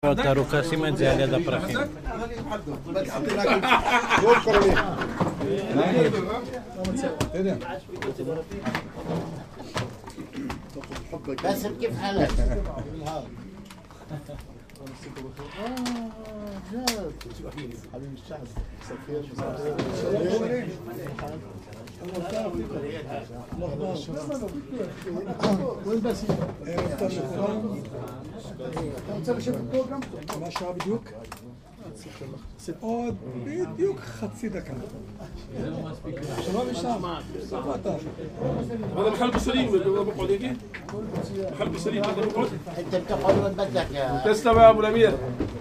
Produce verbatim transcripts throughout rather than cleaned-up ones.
ארוכה, שים את זה על יד הפרחים. باسم كيف حالك؟ حبيب الشعب سفير وين باسم؟ אתה רוצה לשבת פה גם? מה שעה בדיוק? עוד בדיוק חצי דקה. שלום ישם. איפה אתה? هذا محل بسليم بقعد يجي محل بسليم هذا بقعد انت بتقعد وين بدك يا تسلم يا ابو الامير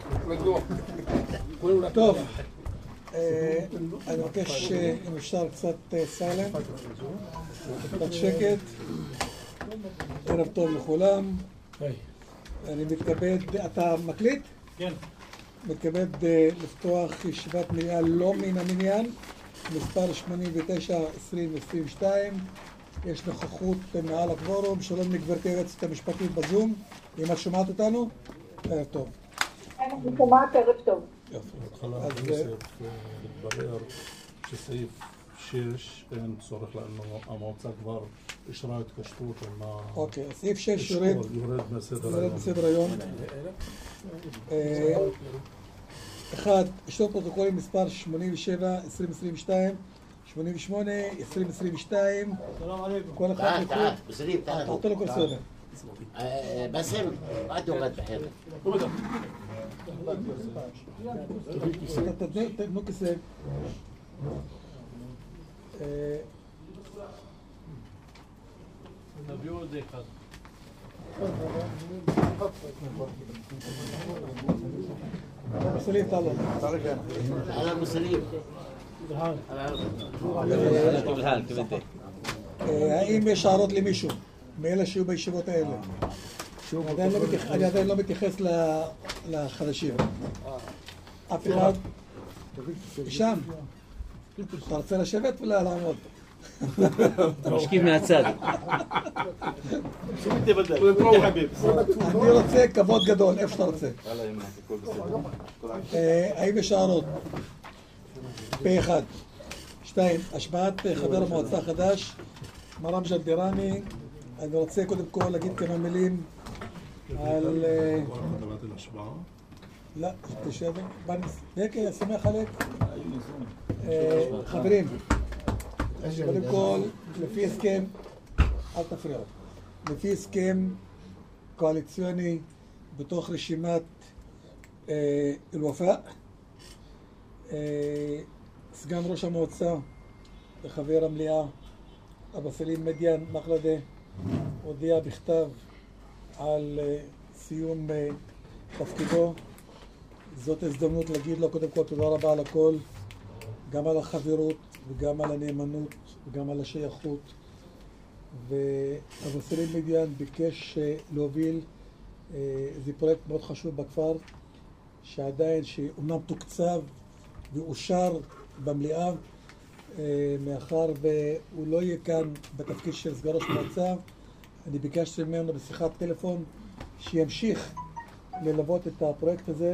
טוב, אני מבקש אם אפשר קצת סלם, קצת שקט. ערב טוב לכולם. אני מתכבד, אתה מקליט? כן. מתכבד לפתוח ישיבת מליאה לא מן המניין, מספר שמונים ותשע עשרים עשרים ושתיים. יש נוכחות מעל הקוורום. שלום לגברתי היועצת המשפטית בזום, אם את שומעת אותנו? ערב טוב. אני שומעת, ערב טוב. בהתחלה הכנסת התברר שסעיף שש אין צורך לנו, המועצה כבר אישרה התקשרות עם ה... אוקיי, סעיף שש יורד מסדר היום. אחד, אישור פרוטוקולים מספר שמונים ושבע עשרים עשרים ושתיים, שמונים ושמונה עשרים עשרים ושתיים. כל אחד تعال تعال بسليم تعال אתה לכל סדר. باسم قعدوا قد بحيرك תנו כיסא. נביאו עוד אחד. סלים, תעלו. تعال ابو سليم האם יש הערות למישהו מאלה שיהיו בישיבות האלה? אני עדיין לא מתייחס לחדשים. אף אחד? שם? אתה רוצה לשבת ולא לעמוד? משקיף מהצד. אני רוצה כבוד גדול, איפה שאתה רוצה. האם יש הערות? פה אחד. שתיים, השבעת חבר המועצה החדש, מר אמג'ד ביראני. אני רוצה קודם כל להגיד כמה מילים על... לא, תשב, דקה, שמח עליך. חברים, קודם כל, לפי הסכם, אל תפריעו, לפי הסכם קואליציוני בתוך רשימת אל-ופאא, סגן ראש המועצה וחבר המליאה אבו סלים מדיין מחלדה הודיע בכתב על סיום תפקידו. זאת הזדמנות להגיד לו קודם כל תודה רבה על הכל, גם על החברות וגם על הנאמנות וגם על השייכות. ואבו סלים מדיין ביקש להוביל איזה פרויקט מאוד חשוב בכפר, שעדיין שאומנם תוקצב ואושר במליאה, מאחר והוא לא יהיה כאן בתפקיד של סגן ראש מועצה. אני ביקשתי ממנו בשיחת טלפון שימשיך ללוות את הפרויקט הזה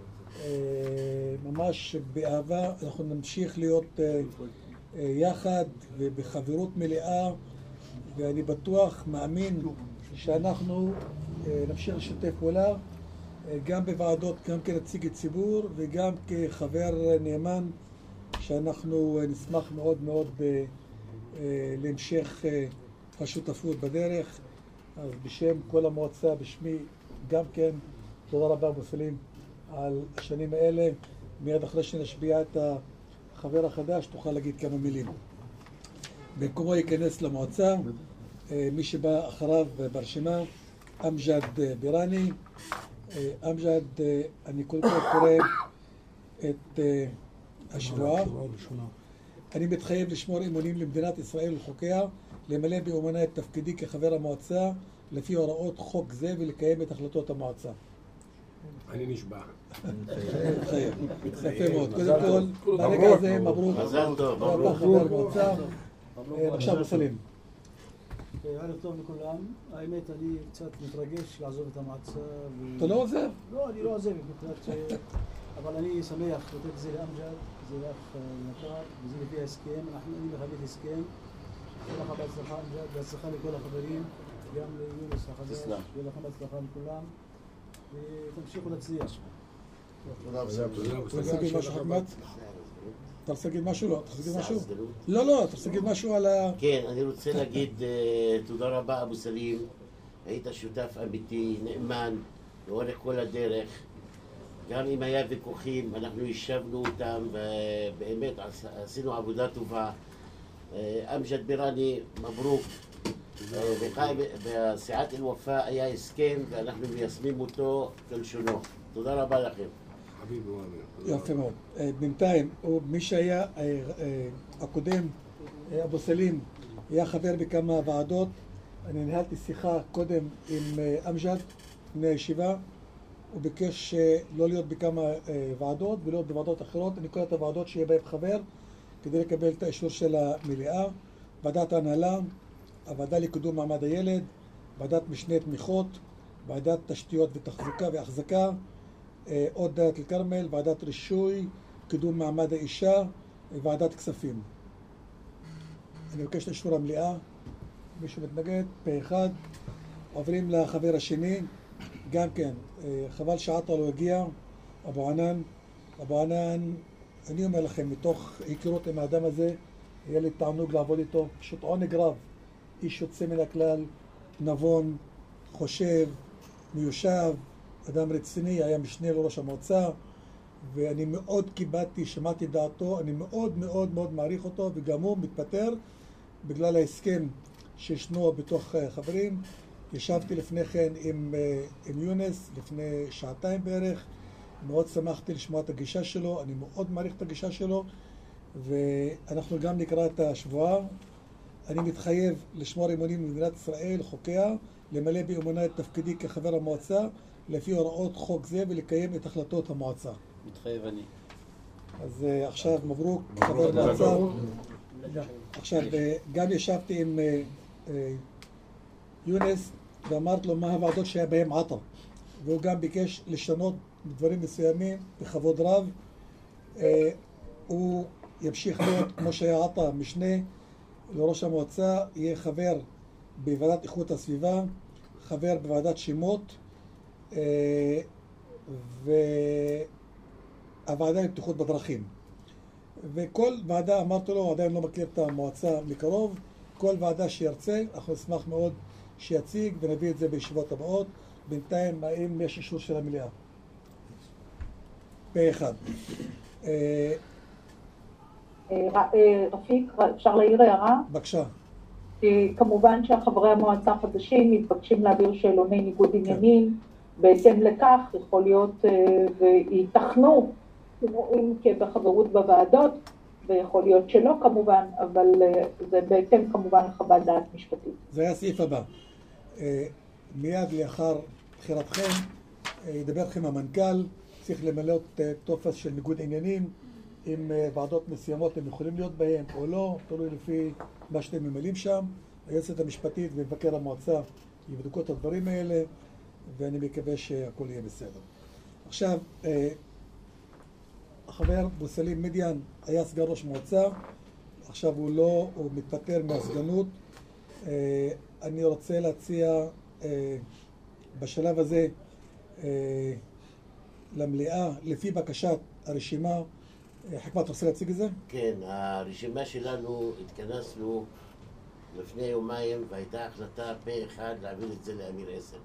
ממש באהבה. אנחנו נמשיך להיות יחד ובחברות מלאה, ואני בטוח, מאמין, שאנחנו נמשיך לשתף פעולה גם בוועדות, גם כנציג הציבור וגם כחבר נאמן, שאנחנו נשמח מאוד מאוד ב, להמשך השותפות בדרך. אז בשם כל המועצה, בשמי גם כן, תודה רבה אבו סלים על השנים האלה. מיד אחרי שנשביע את החבר החדש תוכל להגיד כמה מילים. במקומו ייכנס למועצה מי שבא אחריו ברשימה, אמג'ד ביראני. אמג'ד, אני כל כך קורא את השבועה. אני מתחייב לשמור אמונים למדינת ישראל ולחוקיה, למלא באמונה את תפקידי כחבר המועצה לפי הוראות חוק זה ולקיים את החלטות המועצה. אני נשבע. מתחייב. יפה מאוד. קודם כל, ברגע הזה מברוק. מזל טוב. אתה חבר המועצה. בבקשה אבו סלים. ערב טוב לכולם. האמת, אני קצת מתרגש לעזוב את המועצה. אתה לא עוזב? לא, אני לא עוזב, אבל אני שמח לתת את זה לאמג'ד, זה אח יקר, וזה לפי ההסכם. אני מכבד הסכם. שיהיה לך בהצלחה אמג'ד, בהצלחה לכל החברים, גם ליונס החדש, שיהיה לך בהצלחה לכולם, ותמשיכו להצליח. אתה רוצה להגיד משהו חכמת? אתה רוצה להגיד משהו? לא, אתה רוצה להגיד משהו? לא, לא, אתה רוצה להגיד משהו על ה... כן, אני רוצה להגיד תודה רבה אבו סלים, היית שותף אמיתי, נאמן, לאורך כל הדרך. גם אם היה ויכוחים, אנחנו ישבנו אותם ובאמת עשינו עבודה טובה. אמג'ד ביראני, מברוק. בסיעת אל-ופא היה הסכם ואנחנו מיישמים אותו כלשונו. תודה רבה לכם. יפה מאוד. בינתיים, מי שהיה הקודם, אבו סלים, היה חבר בכמה ועדות. אני ניהלתי שיחה קודם עם אמג'ד לפני הישיבה. הוא ביקש לא להיות בכמה ועדות ולהיות בוועדות אחרות. אני קורא את הוועדות שיהיה בהם חבר כדי לקבל את האישור של המליאה. ועדת ההנהלה, הוועדה לקידום מעמד הילד, ועדת משנה תמיכות, ועדת תשתיות ותחזוקה והחזקה, עוד דלית אל כרמל, ועדת רישוי, קידום מעמד האישה, ועדת כספים. אני מבקש את אישור המליאה. מישהו מתנגד? פה אחד. עוברים לחבר השני. גם כן, חבל שעטה לא הגיע, אבו ענן. אבו ענן, אני אומר לכם, מתוך היכרות עם האדם הזה, היה לי תענוג לעבוד איתו, פשוט עונג רב. איש יוצא מן הכלל, נבון, חושב, מיושב, אדם רציני, היה משנה לראש המועצה, ואני מאוד קיבלתי, שמעתי דעתו, אני מאוד מאוד מאוד מעריך אותו, וגם הוא מתפטר בגלל ההסכם שישנו בתוך חברים. ישבתי לפני כן עם, עם יונס, לפני שעתיים בערך, מאוד שמחתי לשמוע את הגישה שלו, אני מאוד מעריך את הגישה שלו, ואנחנו גם נקרא את השבועה. אני מתחייב לשמור אמונים למדינת ישראל, חוקיה, למלא באמונה את תפקידי כחבר המועצה, לפי הוראות חוק זה ולקיים את החלטות המועצה. מתחייב אני. אז עכשיו מברוק, חבר המועצה. עכשיו, גם ישבתי עם יונס ואמרת לו מה הוועדות שהיה בהם עטה, והוא גם ביקש לשנות דברים מסוימים בכבוד רב. הוא ימשיך להיות כמו שהיה עטה, משנה לראש המועצה, יהיה חבר בוועדת איכות הסביבה, חבר בוועדת שמות, והוועדה לבטיחות בדרכים. וכל ועדה, אמרתי לו, עדיין לא מכיר את המועצה מקרוב, כל ועדה שירצה, אנחנו נשמח מאוד שיציג ונביא את זה בישיבות הבאות. בינתיים, האם יש אישור של המליאה? פה אחד. רפיק, אפשר להעיר הערה? בבקשה. כמובן שהחברי המועצה החדשים מתבקשים להעביר שאלוני ניגוד עניינים. בהתאם לכך יכול להיות ויתכנו אירועים כבחברות בוועדות, ויכול להיות שלא כמובן, אבל זה בהתאם כמובן לחוות דעת משפטית. זה היה הסעיף הבא. מיד לאחר בחירתכם ידבר לכם המנכ"ל, צריך למלא טופס של ניגוד עניינים, אם ועדות מסוימות הם יכולים להיות בהם או לא, תלוי לפי מה שאתם ממלאים שם. היועצת המשפטית ומבקר המועצה יבדקו את הדברים האלה, ואני מקווה שהכל יהיה בסדר. עכשיו, החבר אבו סלים מדיין היה סגן ראש מועצה, עכשיו הוא לא, הוא מתפטר מהסגנות. אני רוצה להציע בשלב הזה למליאה, לפי בקשת הרשימה. חכמת, אתה רוצה להציג את זה? כן, הרשימה שלנו, התכנסנו לפני יומיים והייתה החלטה פה אחד להעביר את זה לאמיר עשר.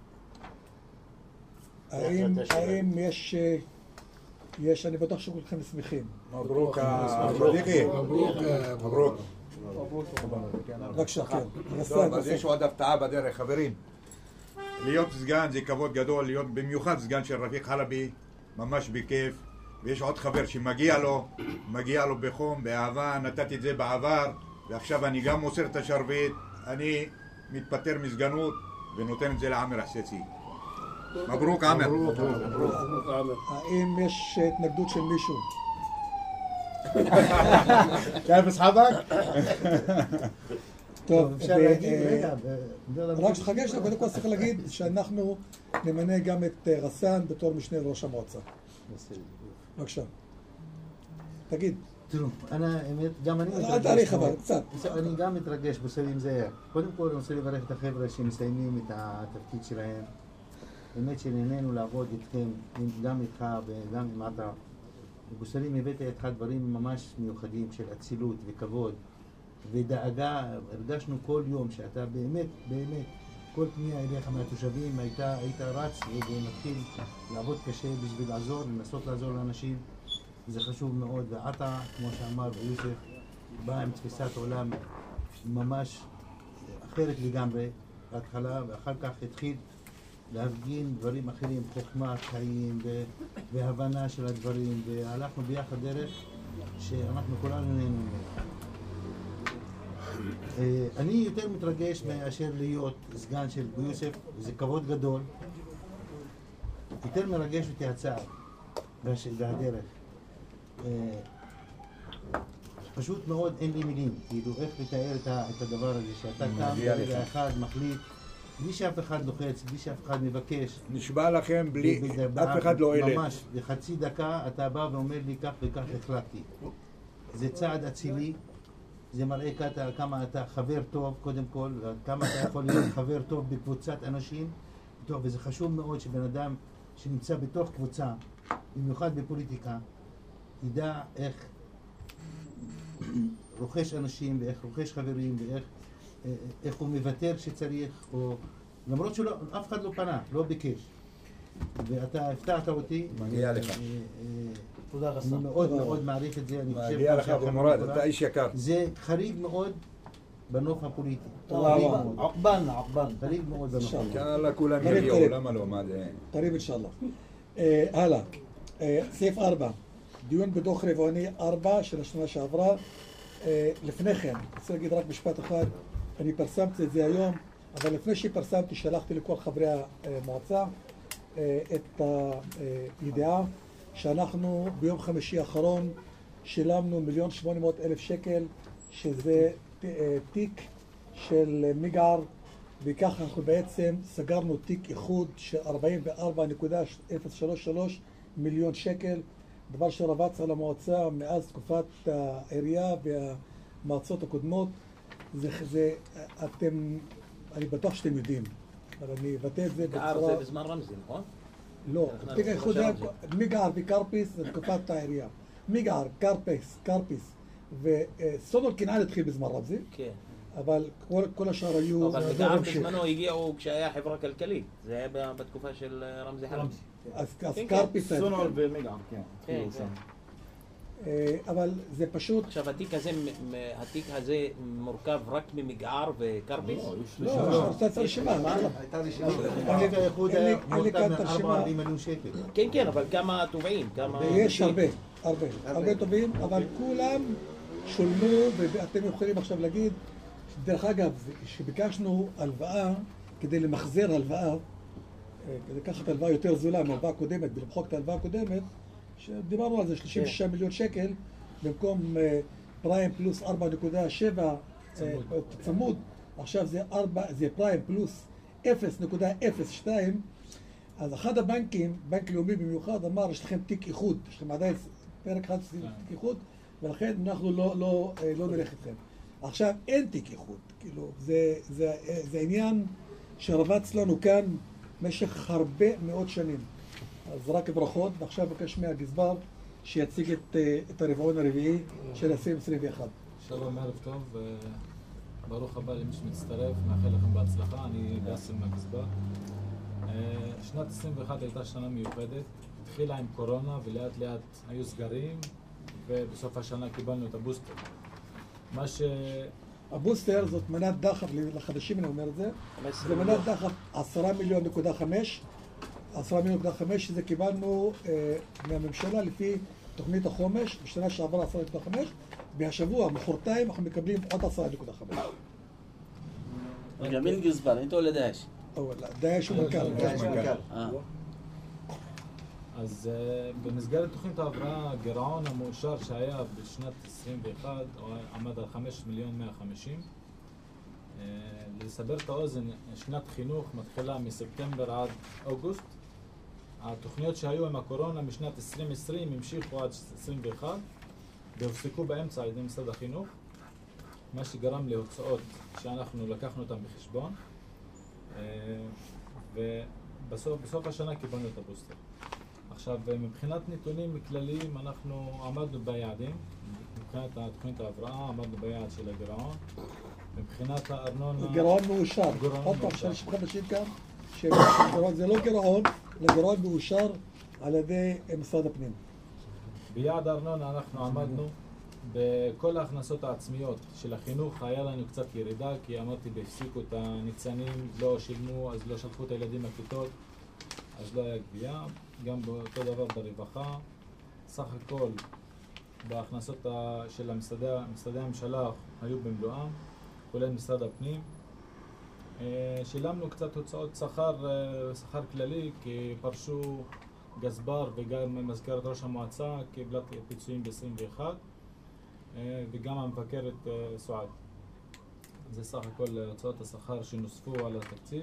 האם, האם יש, יש, אני בטוח שכולכם שמחים. מברוק, מבריקי. מברוק. בבקשה, כן. טוב, אז יש עוד הפתעה בדרך, חברים. להיות סגן זה כבוד גדול, להיות במיוחד סגן של רפיק חלבי, ממש בכיף. ויש עוד חבר שמגיע לו, מגיע לו בחום, באהבה, נתתי את זה בעבר, ועכשיו אני גם מוסר את השרביט, אני מתפטר מסגנות ונותן את זה לעמר חססי. מברוק עמר. האם יש התנגדות של מישהו? كيف اصحابك؟ טוב, אפשר ו- להגיד, אה, רגע, ב- רק שחגש, קודם כל צריך להגיד שאנחנו נמנה גם את אה, רסאן בתור משנה לראש המועצה. בבקשה. תגיד. תראו, אני, האמת, גם אני אל תאריך אבל, מאוד. קצת. אני גם מתרגש בסלים זה. קודם כל אני רוצה לברך את החבר'ה שמסיימים את התפקיד שלהם. באמת שנהנינו לעבוד איתכם, גם איתך וגם עם עטה. בסלים הבאת איתך דברים ממש מיוחדים של אצילות וכבוד ודאגה. הרגשנו כל יום שאתה באמת, באמת, כל פנייה אליך מהתושבים הייתה, היית רץ ומתחיל לעבוד קשה בשביל לעזור, לנסות לעזור לאנשים. זה חשוב מאוד, ועטה, כמו שאמר יוסף, בא עם תפיסת עולם ממש אחרת לגמרי בהתחלה, ואחר כך התחיל להפגין דברים אחרים, חוכמת חיים ו- והבנה של הדברים, והלכנו ביחד דרך שאנחנו כולנו נהנו ממנו. אה, אני יותר מתרגש מאשר להיות סגן של יוסף, זה כבוד גדול. יותר מרגש אותי הצער והש- והדרך. אה, פשוט מאוד אין לי מילים, כאילו איך לתאר את ה- את הדבר הזה, שאתה קם ברגע אחד מחליט, בלי שאף אחד לוחץ, בלי שאף אחד מבקש. נשבע לכם בלי, ב- ב- אף אחד לא ילד. ממש, בחצי דקה אתה בא ואומר לי כך וכך החלטתי. זה צעד אצילי, זה מראה כתה, כמה אתה חבר טוב קודם כל, כמה אתה יכול להיות חבר טוב בקבוצת אנשים, טוב, וזה חשוב מאוד שבן אדם שנמצא בתוך קבוצה, במיוחד בפוליטיקה, ידע איך רוכש אנשים ואיך רוכש חברים ואיך איך הוא מוותר כשצריך, או למרות שאף אחד לא פנה, לא ביקש. ואתה הפתעת אותי. מגיע לך. תודה רס"ר. אני מאוד מאוד מעריך את זה. מגיע לך במורד, אתה איש יקר. זה חריג מאוד בנוף הפוליטי. עקבן, עקבן. חריג מאוד בנוף הפוליטי. אינשאללה כולם קריב, יגיעו, קריב. למה לא? מה זה? קריב אינשאללה. אה, הלאה. אה, סעיף ארבע. דיון בדוח רבעוני ארבע של השנה שעברה. אה, לפני כן, אני רוצה להגיד רק משפט אחד. אני פרסמתי את זה היום, אבל לפני שפרסמתי שלחתי לכל חברי המועצה אה, את הידיעה שאנחנו ביום חמישי האחרון שילמנו מיליון שמונה מאות אלף שקל, שזה אה, תיק של מיגער, וככה אנחנו בעצם סגרנו תיק איחוד של ארבעים וארבע נקודה אפס שלוש שלוש מיליון שקל, דבר שרבץ על המועצה מאז תקופת העירייה והמועצות הקודמות. זה, זה, אתם, אני בטוח שאתם יודעים, אבל אני אבטא את זה בצורה... מיגער זה בזמן רמזי, נכון? לא, תיק האיחוד היה מיגער וקרפיס זה תקופת העירייה. מיגער, קרפיס, קרפיס וסונול קנען התחיל בזמן רמזי. כן. אבל כל, כל השאר היו... אבל מיגער בזמנו הגיעו כשהיה חברה כלכלית, זה היה בתקופה של רמזי חלבי. אז קרפיס... סונול ומיגער, כן. כן, אבל זה פשוט... עכשיו התיק הזה, התיק הזה מורכב רק ממיגער וקרפיס? לא, לא, אתה צריך רשימה. הייתה רשימה. התיק האיחוד היה מורכב מ-ארבעים מיליון שקל. כן, כן, אבל כמה תובעים? יש הרבה, הרבה, הרבה טובים, אבל כולם שולמו, ואתם יכולים עכשיו להגיד, דרך אגב, שביקשנו הלוואה כדי למחזר הלוואה, כדי לקחת הלוואה יותר זולה מהלוואה הקודמת ולמחוק את ההלוואה הקודמת, שדיברנו על זה שלושים ושישה מיליון שקל במקום פריים פלוס ארבע נקודה שבע צמוד, עכשיו זה זה פריים פלוס אפס נקודה אפס שתיים. אז אחד הבנקים, בנק לאומי במיוחד, אמר יש לכם תיק איחוד, יש לכם עדיין פרק אחד תיק איחוד, ולכן אנחנו לא, לא, לא נלך איתכם. עכשיו אין תיק איחוד, כאילו זה, זה, זה עניין שרבץ לנו כאן במשך הרבה מאוד שנים. אז רק ברכות, ועכשיו מבקש מהגזבר שיציג את, את הרבעון הרביעי של עשרים עשרים ואחת. שלום, ערב טוב, ברוך הבא למי שמצטרף, מאחל לכם בהצלחה, אני באסם מהגזבר. שנת עשרים ואחת הייתה שנה מיוחדת, התחילה עם קורונה ולאט לאט היו סגרים, ובסוף השנה קיבלנו את הבוסטר. מה ש... הבוסטר זאת מנת דחף, לחדשים אני אומר את זה, זה מנת דחף עשרה מיליון נקודה חמש, עשרה מיליון נקודה חמש שזה קיבלנו אה, מהממשלה לפי תוכנית החומש, בשנה שעברה עשרה נקודה חמש, והשבוע, מחרתיים, אנחנו מקבלים עוד עשרה נקודה חמש. רגע, מין גזבר, אינתו לדאעש? דאעש הוא מנכ"ל. אז במסגרת תוכנית ההבראה, הגירעון המאושר שהיה בשנת עשרים ואחת עמד על חמישה מיליון מאה וחמישים. לסבר את האוזן, שנת חינוך מתחילה מספטמבר עד אוגוסט. התוכניות שהיו עם הקורונה משנת עשרים עשרים המשיכו עד עשרים ואחת והופסקו באמצע על ידי משרד החינוך, מה שגרם להוצאות שאנחנו לקחנו אותן בחשבון, ובסוף בסוף השנה קיבלנו את הבוסטר. עכשיו, מבחינת נתונים כלליים אנחנו עמדנו ביעדים, מבחינת תוכנית ההבראה עמדנו ביעד של הגירעון. מבחינת הארנונה... גירעון מאושר. עוד פעם, שאני שפחה בשביל כאן, שגירעון זה לא גירעון, אלא גירעון מאושר על ידי משרד הפנים. ביעד הארנונה אנחנו עמדנו, בכל ההכנסות העצמיות של החינוך היה לנו קצת ירידה, כי אמרתי בהפסיקו את הניצנים, לא שילמו, אז לא שלחו את הילדים לכיתות, אז לא היה גבייה. גם באותו דבר ברווחה, סך הכל בהכנסות של משרדי הממשלה היו במלואם, כולל משרד הפנים. שילמנו קצת הוצאות שכר, שכר כללי, כי פרשו גזבר וגם מזכרת ראש המועצה קיבלה פיצויים ב-עשרים ואחת, וגם המבקרת סועד. זה סך הכל הוצאות השכר שנוספו על התקציב.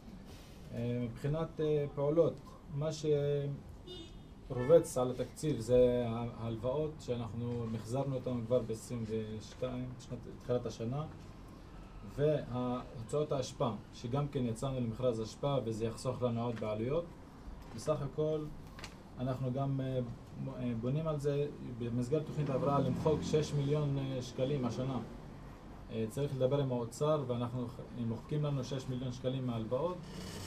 מבחינת פעולות, מה שרובץ על התקציב זה ההלוואות שאנחנו מחזרנו אותם כבר ב-עשרים ושתיים, שנת תחילת השנה, והוצאות ההשפעה, שגם כן יצאנו למכרז השפעה וזה יחסוך לנו עוד בעלויות. בסך הכל אנחנו גם בונים על זה במסגרת תוכנית ההבראה למחוק שש מיליון שקלים השנה. צריך לדבר עם האוצר ואנחנו מוחקים לנו שש מיליון שקלים מההלוואות,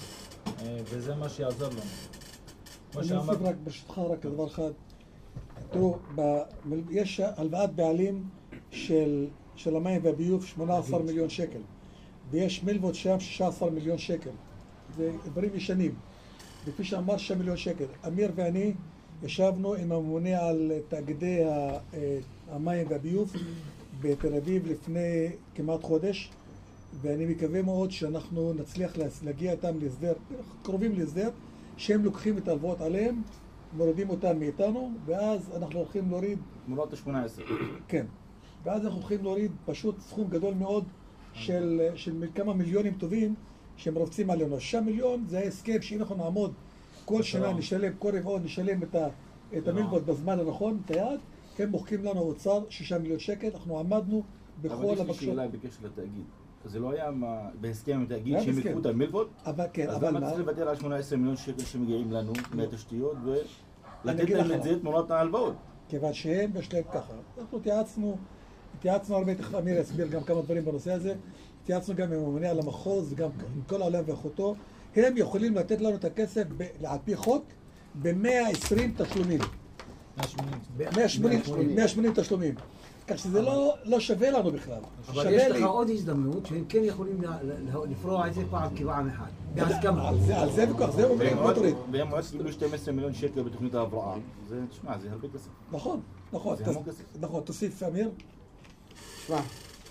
וזה מה שיעזור לנו. אני אוסיף רק ברשותך רק דבר אחד. תראו, יש הלוואת בעלים של של המים והביוב שמונה עשר מיליון שקל, ויש מלוות שם שישה עשר מיליון שקל. זה דברים ישנים. וכפי שאמר שישה מיליון שקל. אמיר ואני ישבנו עם הממונה על תאגידי המים והביוב בתל אביב לפני כמעט חודש, ואני מקווה מאוד שאנחנו נצליח להגיע איתם להסדר, קרובים להסדר, שהם לוקחים את ההלוואות עליהם, מורידים אותם מאיתנו, ואז אנחנו הולכים להוריד... תמורת ה-שמונה עשרה. כן. ואז אנחנו הולכים להוריד פשוט סכום גדול מאוד של, של כמה מיליונים טובים שהם רובצים עלינו. שישה מיליון זה הסכם שאם אנחנו נעמוד כל שנה נשלם, כל רבעון נשלם את, ה, את המלוות בזמן הנכון, את היעד, הם מוחקים לנו אוצר שישה מיליון שקל, אנחנו עמדנו בכל הבקשות. אבל יש לי שאלה בקשר לתאגיד. זה לא היה בהסכם עם התאגיד שהם יקחו את המלוות? אבל כן, אז למה צריך לוותר על שמונה עשרה מיליון שקל שמגיעים לנו מהתשתיות ולתת להם את זה תמורת ההלוואות? כיוון שהם יש להם ככה. אנחנו התייעצנו, התייעצנו הרבה, תכף אמיר יסביר גם כמה דברים בנושא הזה, התייעצנו גם עם הממונה על המחוז וגם עם כל העולם ואחותו, הם יכולים לתת לנו את הכסף על פי חוק ב-מאה ועשרים תשלומים. מאה ושמונים תשלומים. כך שזה לא שווה לנו בכלל. אבל יש לך עוד הזדמנות שהם כן יכולים לפרוע את זה פעם כפעם אחת. בהסכמה. על זה וכך, זה אומרים מוטרית. והם מועצת קיבלו שנים עשר מיליון שקל בתוכנית ההבראה. זה, תשמע, זה הרבה כסף. נכון, נכון. זה המון כסף. נכון, תוסיף, אמיר. תשמע,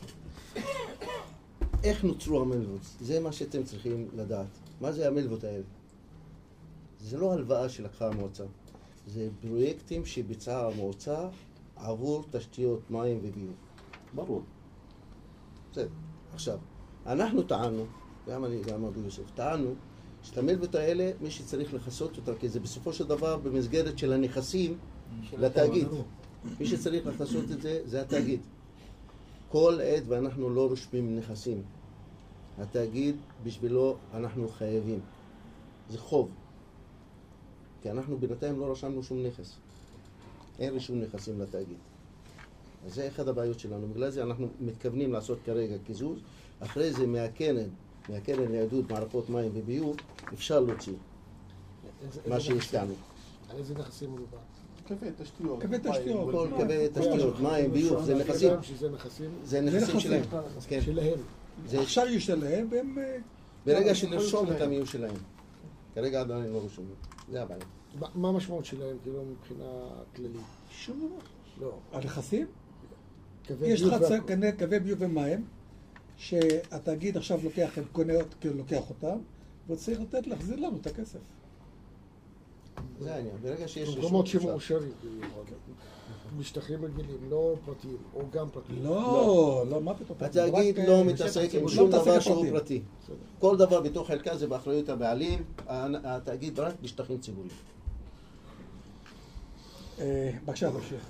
איך נוצרו המלוות? זה מה שאתם צריכים לדעת. מה זה המלוות האלה? זה לא הלוואה שלקחה המועצה. זה פרויקטים שביצעה המועצה עבור תשתיות מים וביוב. ברור. בסדר. עכשיו, אנחנו טענו, גם אני, גם אבו יוסף, טענו שאת המלוות האלה, מי שצריך לחסות אותה, כי זה בסופו של דבר במסגרת של הנכסים לתאגיד. מי שצריך לחסות את זה, זה התאגיד. כל עת ואנחנו לא רושמים נכסים. התאגיד, בשבילו אנחנו חייבים. זה חוב. כי אנחנו בינתיים לא רשמנו שום נכס. אין רישום נכסים לתאגיד. אז זה אחד הבעיות שלנו. בגלל זה אנחנו מתכוונים לעשות כרגע קיזוז. אחרי זה מהקרן, מהקרן לעידוד מערכות מים וביוב, אפשר להוציא מה שהשקענו. על איזה נכסים מדובר? קווי תשתיות. קווי תשתיות. כל קווי תשתיות, מים, ביוב, זה נכסים. זה נכסים שלהם. שלהם. עכשיו יהיו שלהם והם... ברגע שנרשום אותם יהיו שלהם. כרגע עדיין לא רשומים. זה הבעיה. מה המשמעות שלהם, כאילו, מבחינה כללית? שום דבר. לא. הנכסים? יש לך קווי ביוב ומים, שהתאגיד עכשיו לוקח, קונה, לוקח אותם, וצריך לתת, להחזיר לנו את הכסף. זה העניין, ברגע שיש אישור... במקומות שמאושרים, משטחים רגילים, לא פרטיים, או גם פרטיים. לא, לא, מה פתאום? התאגיד לא מתעסק עם שום דבר שהוא פרטי. כל דבר בתוך חלקה זה באחריות הבעלים, התאגיד רק בשטחים ציבוריים. בבקשה, תמשיך.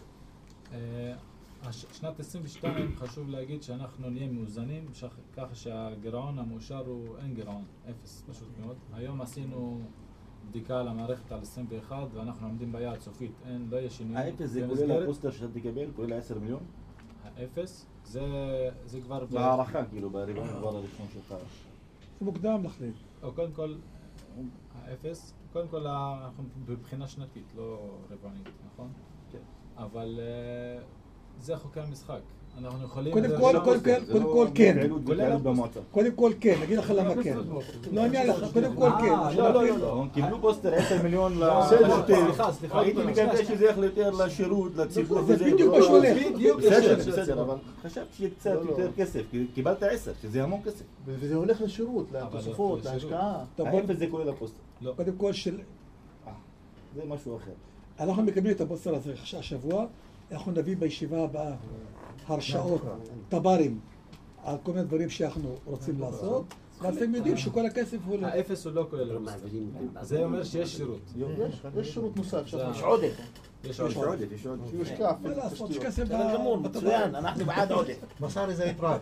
שנת עשרים ושתיים חשוב להגיד שאנחנו נהיה מאוזנים, ככה שהגירעון המאושר הוא אין גירעון, אפס פשוט מאוד. היום עשינו בדיקה על המערכת על עשרים ואחת ואנחנו עומדים ביעד סופית, אין, לא יש שינויים. האפס זה כולל הפוסטר שאתה תקבל, כולל עשרה מיליון? האפס זה זה כבר... בהערכה כאילו, ברבעון כבר הראשון שלך. זה מוקדם להחליט. קודם כל, האפס, קודם כל אנחנו בבחינה שנתית, לא רבעונית, נכון? כן. אבל זה חוקי המשחק. אנחנו יכולים... קודם כל, קודם כל, קודם כל כן. קודם כל כן, נגיד לך למה כן. לא עניין לך, קודם כל כן. לא, לא, לא. הם קיבלו פוסטר עשרה מיליון לשוטף. סליחה, סליחה. הייתי מקווה שזה ילך יותר לשירות, לציבור. זה בדיוק מה שהולך. בסדר, בסדר, אבל חשבתי שיהיה קצת יותר כסף, כי קיבלת עשר, שזה המון כסף. וזה הולך לשירות, לתוספות, להשקעה. האפס זה כולל הפוסטר. קודם כל של... זה משהו אחר. אנחנו מקבלים את הפוסטר הזה השבוע, אנחנו נביא בישיבה הבאה הרשאות, טברים, על כל מיני דברים שאנחנו רוצים לעשות, ואתם יודעים שכל הכסף הוא... האפס הוא לא כולל הפוסטר. זה אומר שיש שירות. יש שירות נוסף. יש עודף. יש עודף, יש עודף. שיושקע. מה לעשות, שכסף... מצוין, אנחנו בעד עודף. מסר איזה יתרד.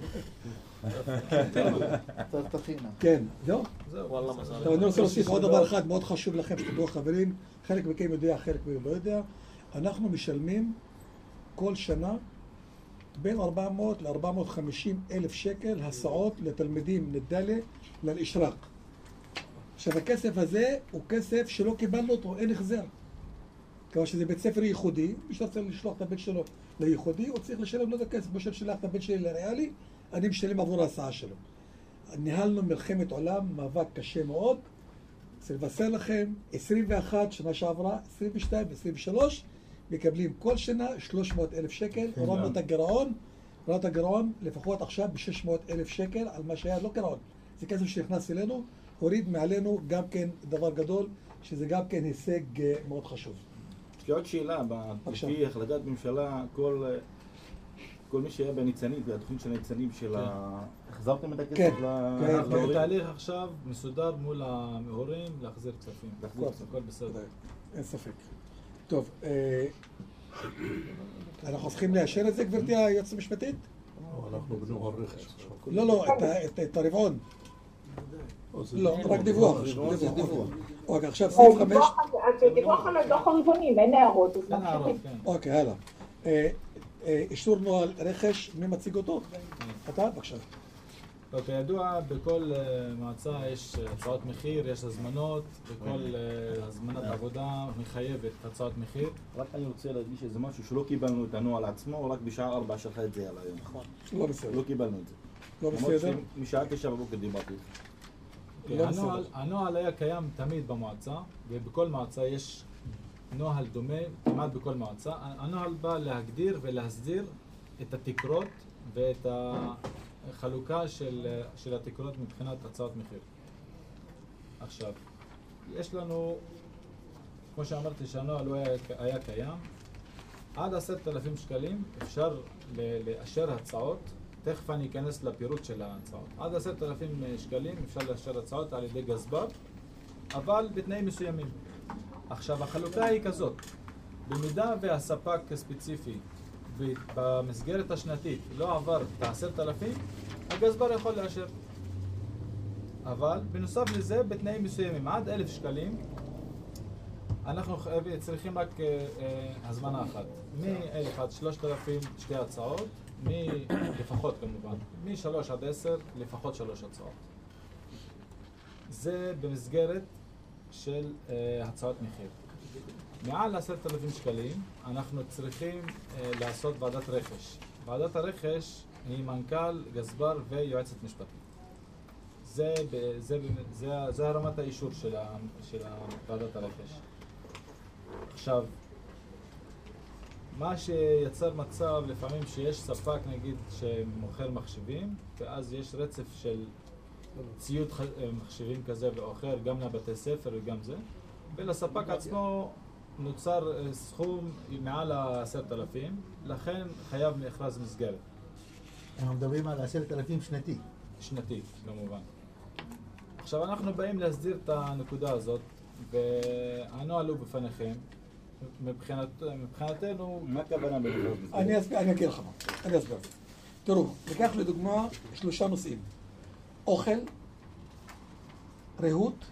כן, זהו? זהו. אני רוצה להוסיף עוד דבר אחד מאוד חשוב לכם, שתדעו חברים, חלק מכם יודע, חלק מכם לא יודע, אנחנו משלמים כל שנה בין ארבע מאות ל-ארבע מאות וחמישים אלף שקל הסעות לתלמידים נדלה לאל-אשראק. עכשיו הכסף הזה הוא כסף שלא קיבלנו אותו, אין החזר. כיוון שזה בית ספר ייחודי, מי שרוצה לשלוח את הבית שלו לייחודי, הוא צריך לשלם לו את הכסף. כמו ששלח את הבית שלי לריאלי, אני משלם עבור ההסעה שלו. ניהלנו מלחמת עולם, מאבק קשה מאוד. צריך לבשר לכם, עשרים ואחת שנה שעברה, עשרים ושתיים ו-עשרים ושלוש, מקבלים כל שנה שלוש מאות אלף שקל, הורדנו את הגירעון, הורדנו את הגירעון לפחות עכשיו ב-שש מאות אלף שקל על מה שהיה לא גירעון. זה כסף שנכנס אלינו, הוריד מעלינו גם כן דבר גדול, שזה גם כן הישג מאוד חשוב. יש לי עוד שאלה, לפי החלטת ממשלה, כל כל מי שהיה בניצנים, והתוכנית של הניצנים של ה... החזרתם את הכסף להורים? אנחנו בתהליך עכשיו מסודר מול ההורים להחזיר כספים. הכל בסדר. אין ספק. טוב, אנחנו צריכים לאשר את זה, גברתי היועצת המשפטית? אנחנו בנו הרכש. לא, לא, את הרבעון. לא, רק דיווח. אוקיי, עכשיו סעיף חמש. דיווח על הדוח הרבעונים, אין הערות. אוקיי, הלאה. אישור נוהל רכש, מי מציג אותו? אתה, בבקשה. כידוע, בכל מועצה יש הצעות מחיר, יש הזמנות, בכל הזמנת עבודה מחייבת הצעות מחיר. רק אני רוצה להדגיש איזה משהו שלא קיבלנו את הנוהל עצמו, רק בשעה ארבע שלך את זה על היום. נכון. לא בסדר. לא קיבלנו את זה. לא בסדר. משעה תשע בבוקר דיברתי. הנוהל היה קיים תמיד במועצה, ובכל מועצה יש נוהל דומה, כמעט בכל מועצה. הנוהל בא להגדיר ולהסדיר את התקרות ואת החלוקה של, של התקרות מבחינת הצעות מחיר. עכשיו, יש לנו, כמו שאמרתי שהנוהל הוא היה, היה קיים, עד עשרת אלפים שקלים אפשר לאשר הצעות, תכף אני אכנס לפירוט של ההצעות. עד עשרת אלפים שקלים אפשר לאשר הצעות על ידי גזבר, אבל בתנאים מסוימים. עכשיו, החלוקה היא כזאת, במידה והספק הספציפי במסגרת השנתית לא עבר את עשרת אלפים, הגזבר יכול לאשר. אבל בנוסף לזה, בתנאים מסוימים, עד אלף שקלים, אנחנו צריכים רק אה, אה, הזמנה אחת. מ-אלף עד שלושת אלפים שתי הצעות, לפחות כמובן, מ-שלוש עד עשר לפחות שלוש הצעות. זה במסגרת של אה, הצעות מחיר. מעל עשרת אלפים שקלים אנחנו צריכים אה, לעשות ועדת רכש. ועדת הרכש היא מנכ"ל, גזבר ויועצת משפטית. זה, זה, זה, זה הרמת האישור של, ה, של ועדת הרכש. עכשיו, מה שיצר מצב לפעמים שיש ספק נגיד שמוכר מחשבים, ואז יש רצף של ציוד מחשבים כזה ואחר, גם לבתי ספר וגם זה, ולספק עצמו נוצר סכום מעל עשרת אלפים, לכן חייב מכרז מסגרת. אנחנו מדברים על עשרת אלפים שנתי. שנתי, כמובן. עכשיו אנחנו באים להסדיר את הנקודה הזאת, והנוהל הוא בפניכם. מבחינת, מבחינתנו... מה הכוונה במכרז מסגרת? אני אסביר, אני אגיד לך מה, אני אסביר. תראו, ניקח לדוגמה שלושה נושאים. אוכל, ריהוט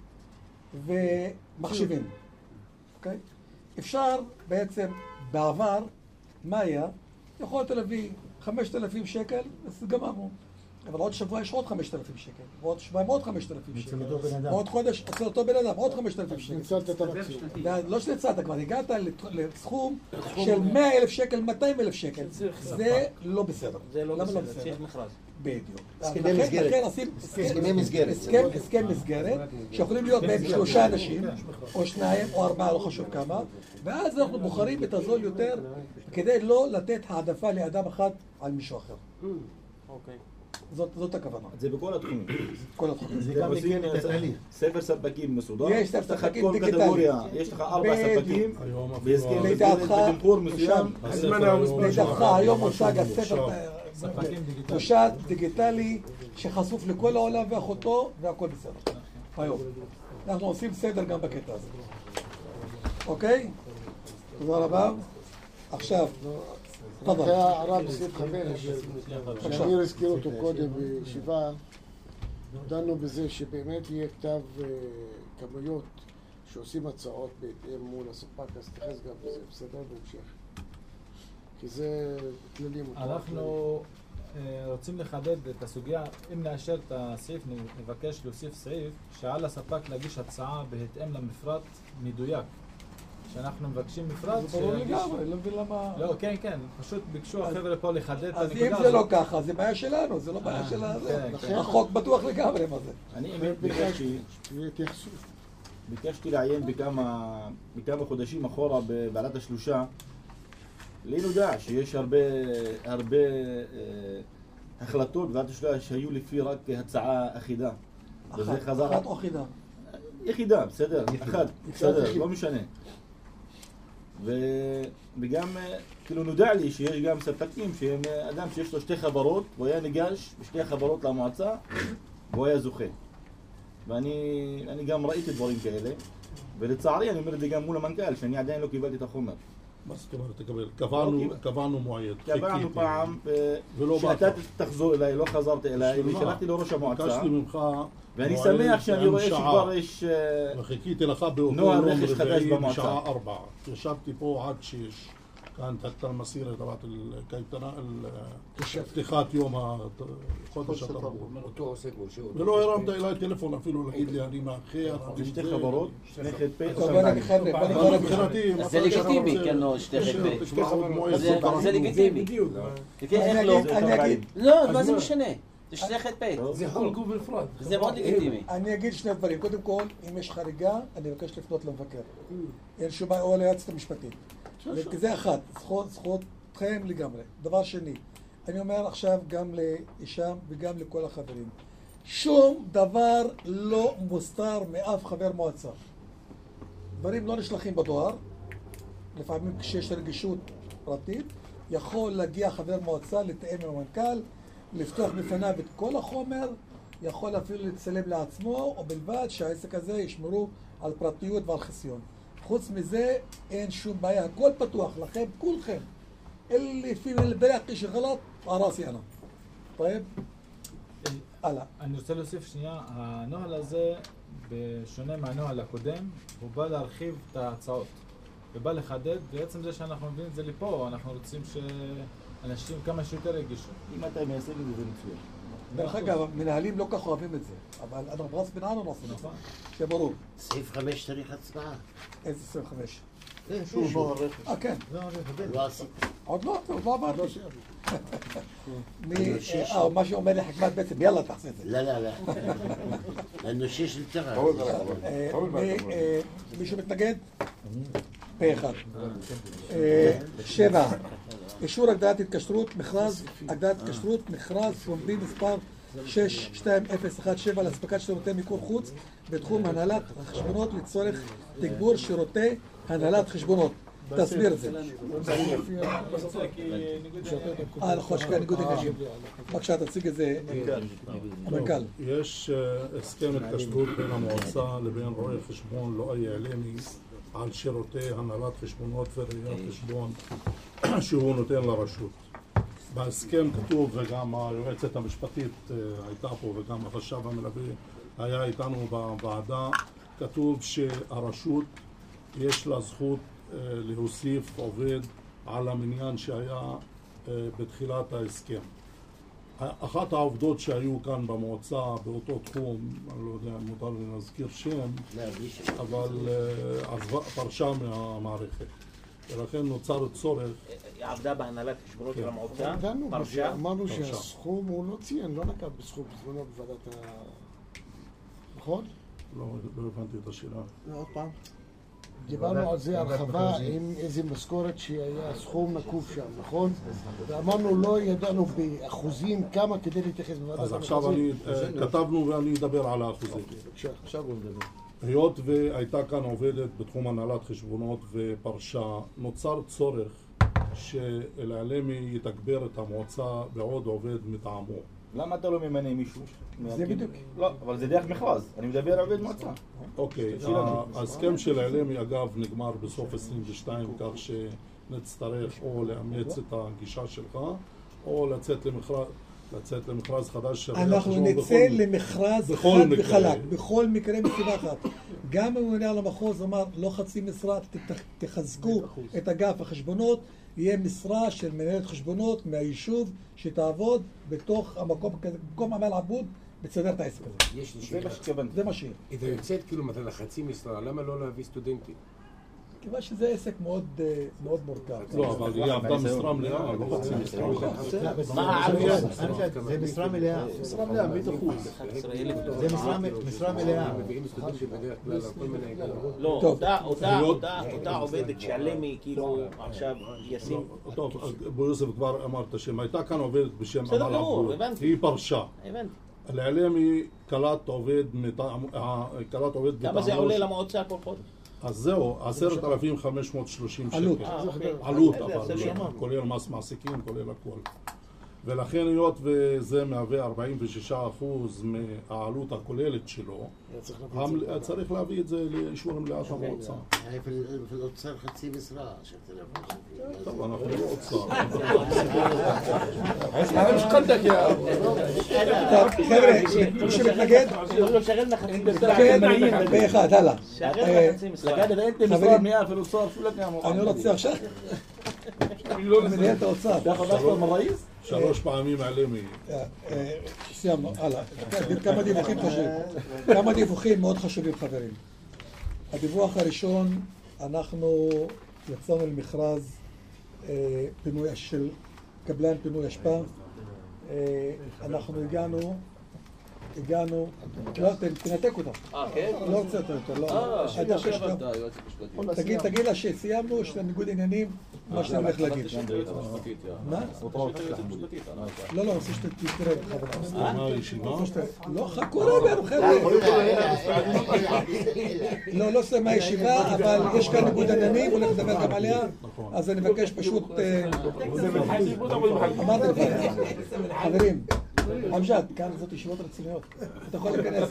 ומחשבים. אוקיי? אפשר בעצם, בעבר, מה היה? יכולת להביא חמשת אלפים שקל, אז גמרנו. אבל עוד שבוע יש עוד חמשת אלפים שקל, ועוד שבועיים עוד חמשת אלפים שקל, ועוד חודש אצל אותו בן אדם עוד חמשת אלפים שקל. ניצלת את המקסימום. לא שניצלת, כבר הגעת לסכום של מאה אלף שקל, מאתיים אלף שקל. זה לא בסדר. זה לא בסדר, צריך מכרז. בדיוק. הסכמי מסגרת. הסכמי מסגרת. הסכם מסגרת, שיכולים להיות בהם שלושה אנשים, או שניים, או ארבעה, לא חשוב כמה, ואז אנחנו בוחרים את הזול יותר, כדי לא לתת העדפה לאדם אחד על מישהו אחר. אוקיי. זאת, זאת הכוונה. זה בכל התחומים. כל התחומים. זה גם מכיר את התהליך. ספר ספקים מסודר. יש ספר ספקים דיגיטלי. יש לך ארבע ספקים. בהסכם בתמחור מסוים. לידעתך היום מושג הספר מושג דיגיטלי שחשוף לכל העולם ואחותו והכל בסדר. היום. אנחנו עושים סדר גם בקטע הזה. אוקיי? תודה רבה. עכשיו. זה הערה בסעיף חמש, שאמיר הזכיר אותו קודם בישיבה, דנו בזה שבאמת יהיה כתב כמויות שעושים הצעות בהתאם מול הספק, אז תתייחס גם בזה, בסדר? בהמשך. כי זה כללים. אנחנו רוצים לחדד את הסוגיה, אם נאשר את הסעיף, נבקש להוסיף סעיף שעל הספק להגיש הצעה בהתאם למפרט מדויק. שאנחנו מבקשים מפרט זה ברור לגמרי, לא מבין למה... לא, כן, כן, פשוט ביקשו החבר'ה פה לחדד את הנקודה הזאת. אז אם זה לא ככה, זה בעיה שלנו, זה לא בעיה של הזה. החוק בטוח לגמרי מה זה. אני ביקשתי, ביקשתי לעיין בכמה חודשים אחורה בוועדת השלושה. לי נודע שיש הרבה, הרבה החלטות בוועדת השלושה שהיו לפי רק הצעה אחידה. אחת או אחידה? יחידה, בסדר, אחת, בסדר, לא משנה. וגם, כאילו נודע לי שיש גם ספקים שהם אדם שיש לו שתי חברות, והוא היה ניגש בשתי חברות למועצה, והוא היה זוכה. ואני גם ראיתי דברים כאלה, ולצערי אני אומר את זה גם מול המנכ"ל, שאני עדיין לא קיבלתי את החומר. מה זאת אומרת תקבל? קבענו, קבענו מועד, קבענו פעם, שאתה תחזור אליי, לא חזרתי אליי, ושלחתי לראש המועצה. ביקשתי ממך ואני שמח שאני רואה שכבר יש וחיכיתי לך באותו נוהל רכש חדש במועצה. בשעה ארבע. ישבתי פה עד שש. كانت حتى المسيرة تبعت الكيتنا פתיחת יום החודש התרבות. ולא הרמת אליי טלפון אפילו להגיד לי אני מאחר. שתי חברות, שני חטפי. זה לגיטימי, כן, לא שתי חטפי. זה לגיטימי. לא, מה זה משנה? זה שני חטפי. זה חולקו בפרט. זה מאוד לגיטימי. אני אגיד שני דברים. קודם כל, אם יש חריגה, אני מבקש לפנות למבקר. אין שום בעיה, או ליועצת המשפטית. זה אחד, זכותכם לגמרי. דבר שני, אני אומר עכשיו גם לאישם וגם לכל החברים. שום דבר לא מוסתר מאף חבר מועצה. דברים לא נשלחים בדואר. לפעמים כשיש רגישות פרטית, יכול להגיע חבר מועצה לתאם עם המנכ"ל, לפתוח בפניו את כל החומר, יכול אפילו לצלם לעצמו, או בלבד שהעסק הזה ישמרו על פרטיות ועל חיסיון. חוץ מזה, אין שום בעיה, הכל פתוח לכם, כולכם. اللي في البلاقي شغلات راسي انا. طيب. הלאה. אני רוצה להוסיף שנייה, הנוהל הזה, בשונה מהנוהל הקודם, הוא בא להרחיב את ההצעות. ובא לחדד, בעצם זה שאנחנו מביאים את זה לפה, אנחנו רוצים שאנשים כמה שיותר יגישו. אם אתה מיישם את זה, זה מצוין. דרך אגב, מנהלים לא כך אוהבים את זה, אבל אנחנו ברס בנענו נעשים, נכון? שיהיה ברור. סעיף חמש צריך הצבעה. איזה סעיף חמש? שוב נוהל רכש. אה, כן. לא עשית. עוד לא, עוד לא אמרתי. אה, מה שאומר לי חכמת בעצם, יאללה תעשה את זה. לא, לא, לא. לנושא של תרע. מישהו מתנגד? פה אחד. שבע. אישור הגדלת התקשרות, מכרז, הגדלת התקשרות, מכרז, פומבי מספר שש שתיים אפס אחת שבע לאספקת שירותי מיקור חוץ בתחום הנהלת החשבונות לצורך תגבור שירותי הנהלת חשבונות. תסביר את זה. אה, נכון, שכן ניגוד עניינים. בבקשה, תציג את זה, המנכ"ל. יש הסכם התקשרות בין המועצה לבין רואה חשבון לואי עלימי על שירותי הנהלת חשבונות וראיית חשבון שהוא נותן לרשות. בהסכם כתוב, וגם היועצת המשפטית הייתה פה וגם החשב המלווה היה איתנו בוועדה, כתוב שהרשות יש לה זכות להוסיף עובד על המניין שהיה בתחילת ההסכם. אחת העובדות שהיו כאן במועצה באותו תחום, אני לא יודע אם מותר לי להזכיר שם, אבל פרשה מהמערכת. ולכן נוצר צורך. היא עבדה בהנהלת חשבונות של המועצה, פרשה. אמרנו שהסכום הוא לא ציין, לא נקב בסכום בזמנו בוועדת ה... נכון? לא הבנתי את השאלה. עוד פעם. דיברנו על זה הרחבה עם איזה משכורת שהיה סכום נקוב שם, נכון? ואמרנו לא ידענו באחוזים כמה כדי להתייחס בוועדת אז עכשיו אני, כתבנו ואני אדבר על האחוזים. עכשיו הוא מדבר. היות והייתה כאן עובדת בתחום הנהלת חשבונות ופרשה, נוצר צורך שאל-עלימי יתגבר את המועצה בעוד עובד מטעמו. למה אתה לא ממנה מישהו? זה בדיוק. לא, אבל זה דרך מכרז. אני מדבר על עובד מועצה. אוקיי, ההסכם של אל-עלימי אגב נגמר בסוף עשרים ושתיים, כך שנצטרך או לאמץ את הגישה שלך או לצאת למכרז. לצאת למכרז חדש. אנחנו נצא למכרז חד וחלק, בכל מקרה מסיבה אחת. גם הממונה על המחוז אמר לא חצי משרה, תחזקו את אגף החשבונות, יהיה משרה של מנהלת חשבונות מהיישוב שתעבוד בתוך המקום, במקום עמל עבוד, בצדר את העסק הזה. יש לי שאלה. זה מה שיהיה. אם יוצאת כאילו מתנה חצי משרה, למה לא להביא סטודנטים? כיוון שזה עסק מאוד מאוד מורכב. לא, אבל היא עבדה משרה מלאה, לא חצי משרה. מה העלות? זה משרה מלאה. משרה מלאה, מאה אחוז. זה משרה מלאה. לא, אותה עובדת שעלמי כאילו עכשיו ישים... טוב, בו יוסף כבר אמר את השם. הייתה כאן עובדת בשם עמל עבוד. היא פרשה. הבנתי. אל-עלימי קלט עובד מטעם... כמה זה עולה למועצה כל חודש? אז זהו, עשרת אלפים חמש מאות ושלושים שקל. עלות. עלות, אבל כולל מס מעסיקים, כולל הכל. ולכן היות וזה מהווה ארבעים ושישה אחוז מהעלות הכוללת שלו, צריך להביא את זה לאישור מליאת המועצה. ולאוצר חצי משרה. טוב, אנחנו לא אוצר. חבר'ה, מי שמתנגד? כן, באחד, הלאה. חברים, אני לא רוצה עכשיו. מנהל את האוצר. שלוש פעמים עלימי. סיימנו, הלאה. כמה דיווחים חשובים. כמה דיווחים מאוד חשובים, חברים. הדיווח הראשון, אנחנו יצאנו למכרז פינוי של קבלן פינוי אשפה. אנחנו הגענו, הגענו, לא, תנתק אותה. אה, כן? לא רוצה יותר, לא. אה, תגיד, תגיד לה שסיימנו, יש לנו ניגוד עניינים, מה שאתה הולך להגיד. מה? לא, לא, רוצה שתתראה בחברה. לא, חכו רגע, חבר'ה. לא, לא סיימה הישיבה, אבל יש כאן ניגוד עניינים, הולך לדבר גם עליה, אז אני מבקש פשוט... אמרתי לכם, חברים. אמג'ד, כאן זאת ישיבות רציניות. אתה יכול להיכנס...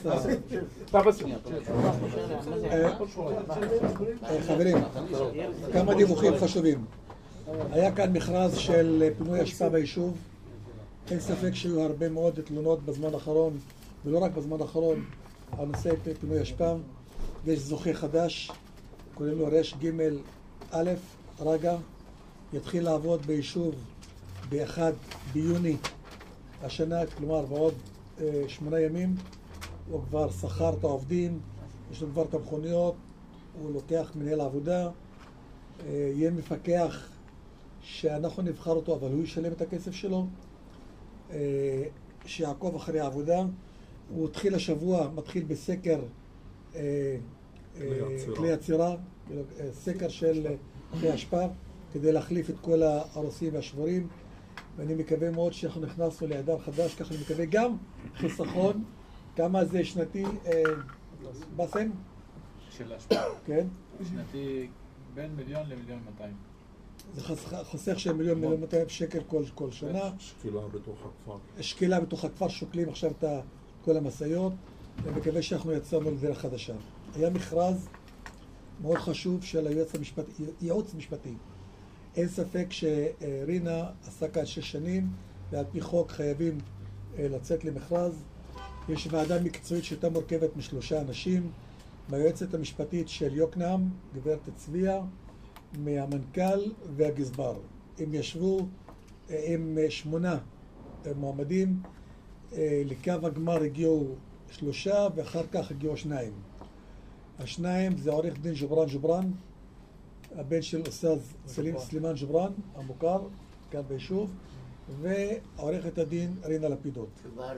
חברים, כמה דיווחים חשובים. היה כאן מכרז של פינוי אשפה ביישוב. אין ספק שהיו הרבה מאוד תלונות בזמן האחרון, ולא רק בזמן האחרון, על נושא פינוי אשפה. ויש זוכה חדש, קוראים לו רש ג' א', רגע, יתחיל לעבוד ביישוב ב-אחד ביוני. השנה, כלומר, בעוד אה, שמונה ימים, הוא כבר שכר את העובדים, יש לו כבר את המכוניות, הוא לוקח מנהל עבודה, אה, יהיה מפקח שאנחנו נבחר אותו, אבל הוא ישלם את הכסף שלו, אה, שיעקוב אחרי העבודה. הוא התחיל השבוע, מתחיל בסקר אה, אה, כלי יצירה, סקר של כלי אשפה, כדי להחליף את כל הרוסים והשברים. ואני מקווה מאוד שאנחנו נכנסנו לעידן חדש, ככה אני מקווה גם חיסכון, כמה זה שנתי, בסם? של השפעה. כן. שנתי בין מיליון למיליון מאתיים. זה חוסך של מיליון מיליון מאתיים שקל כל, כל שנה. שקילה בתוך הכפר. שקילה בתוך הכפר, שוקלים עכשיו את כל המשאיות, ומקווה שאנחנו יצאנו לדרך חדשה. היה מכרז מאוד חשוב של היועץ המשפטי, ייעוץ משפטי. אין ספק שרינה עשה כאן שש שנים, ועל פי חוק חייבים לצאת למכרז. יש ועדה מקצועית שהייתה מורכבת משלושה אנשים, מהיועצת המשפטית של יוקנעם, גברת צביה, מהמנכ"ל והגזבר. הם ישבו עם שמונה מועמדים, לקו הגמר הגיעו שלושה ואחר כך הגיעו שניים. השניים זה עורך דין ג'ובראן ג'ובראן, הבן של אוסטאז סלימן ג'ובראן, המוכר, כאן ביישוב, ועורכת הדין רינה לפידות.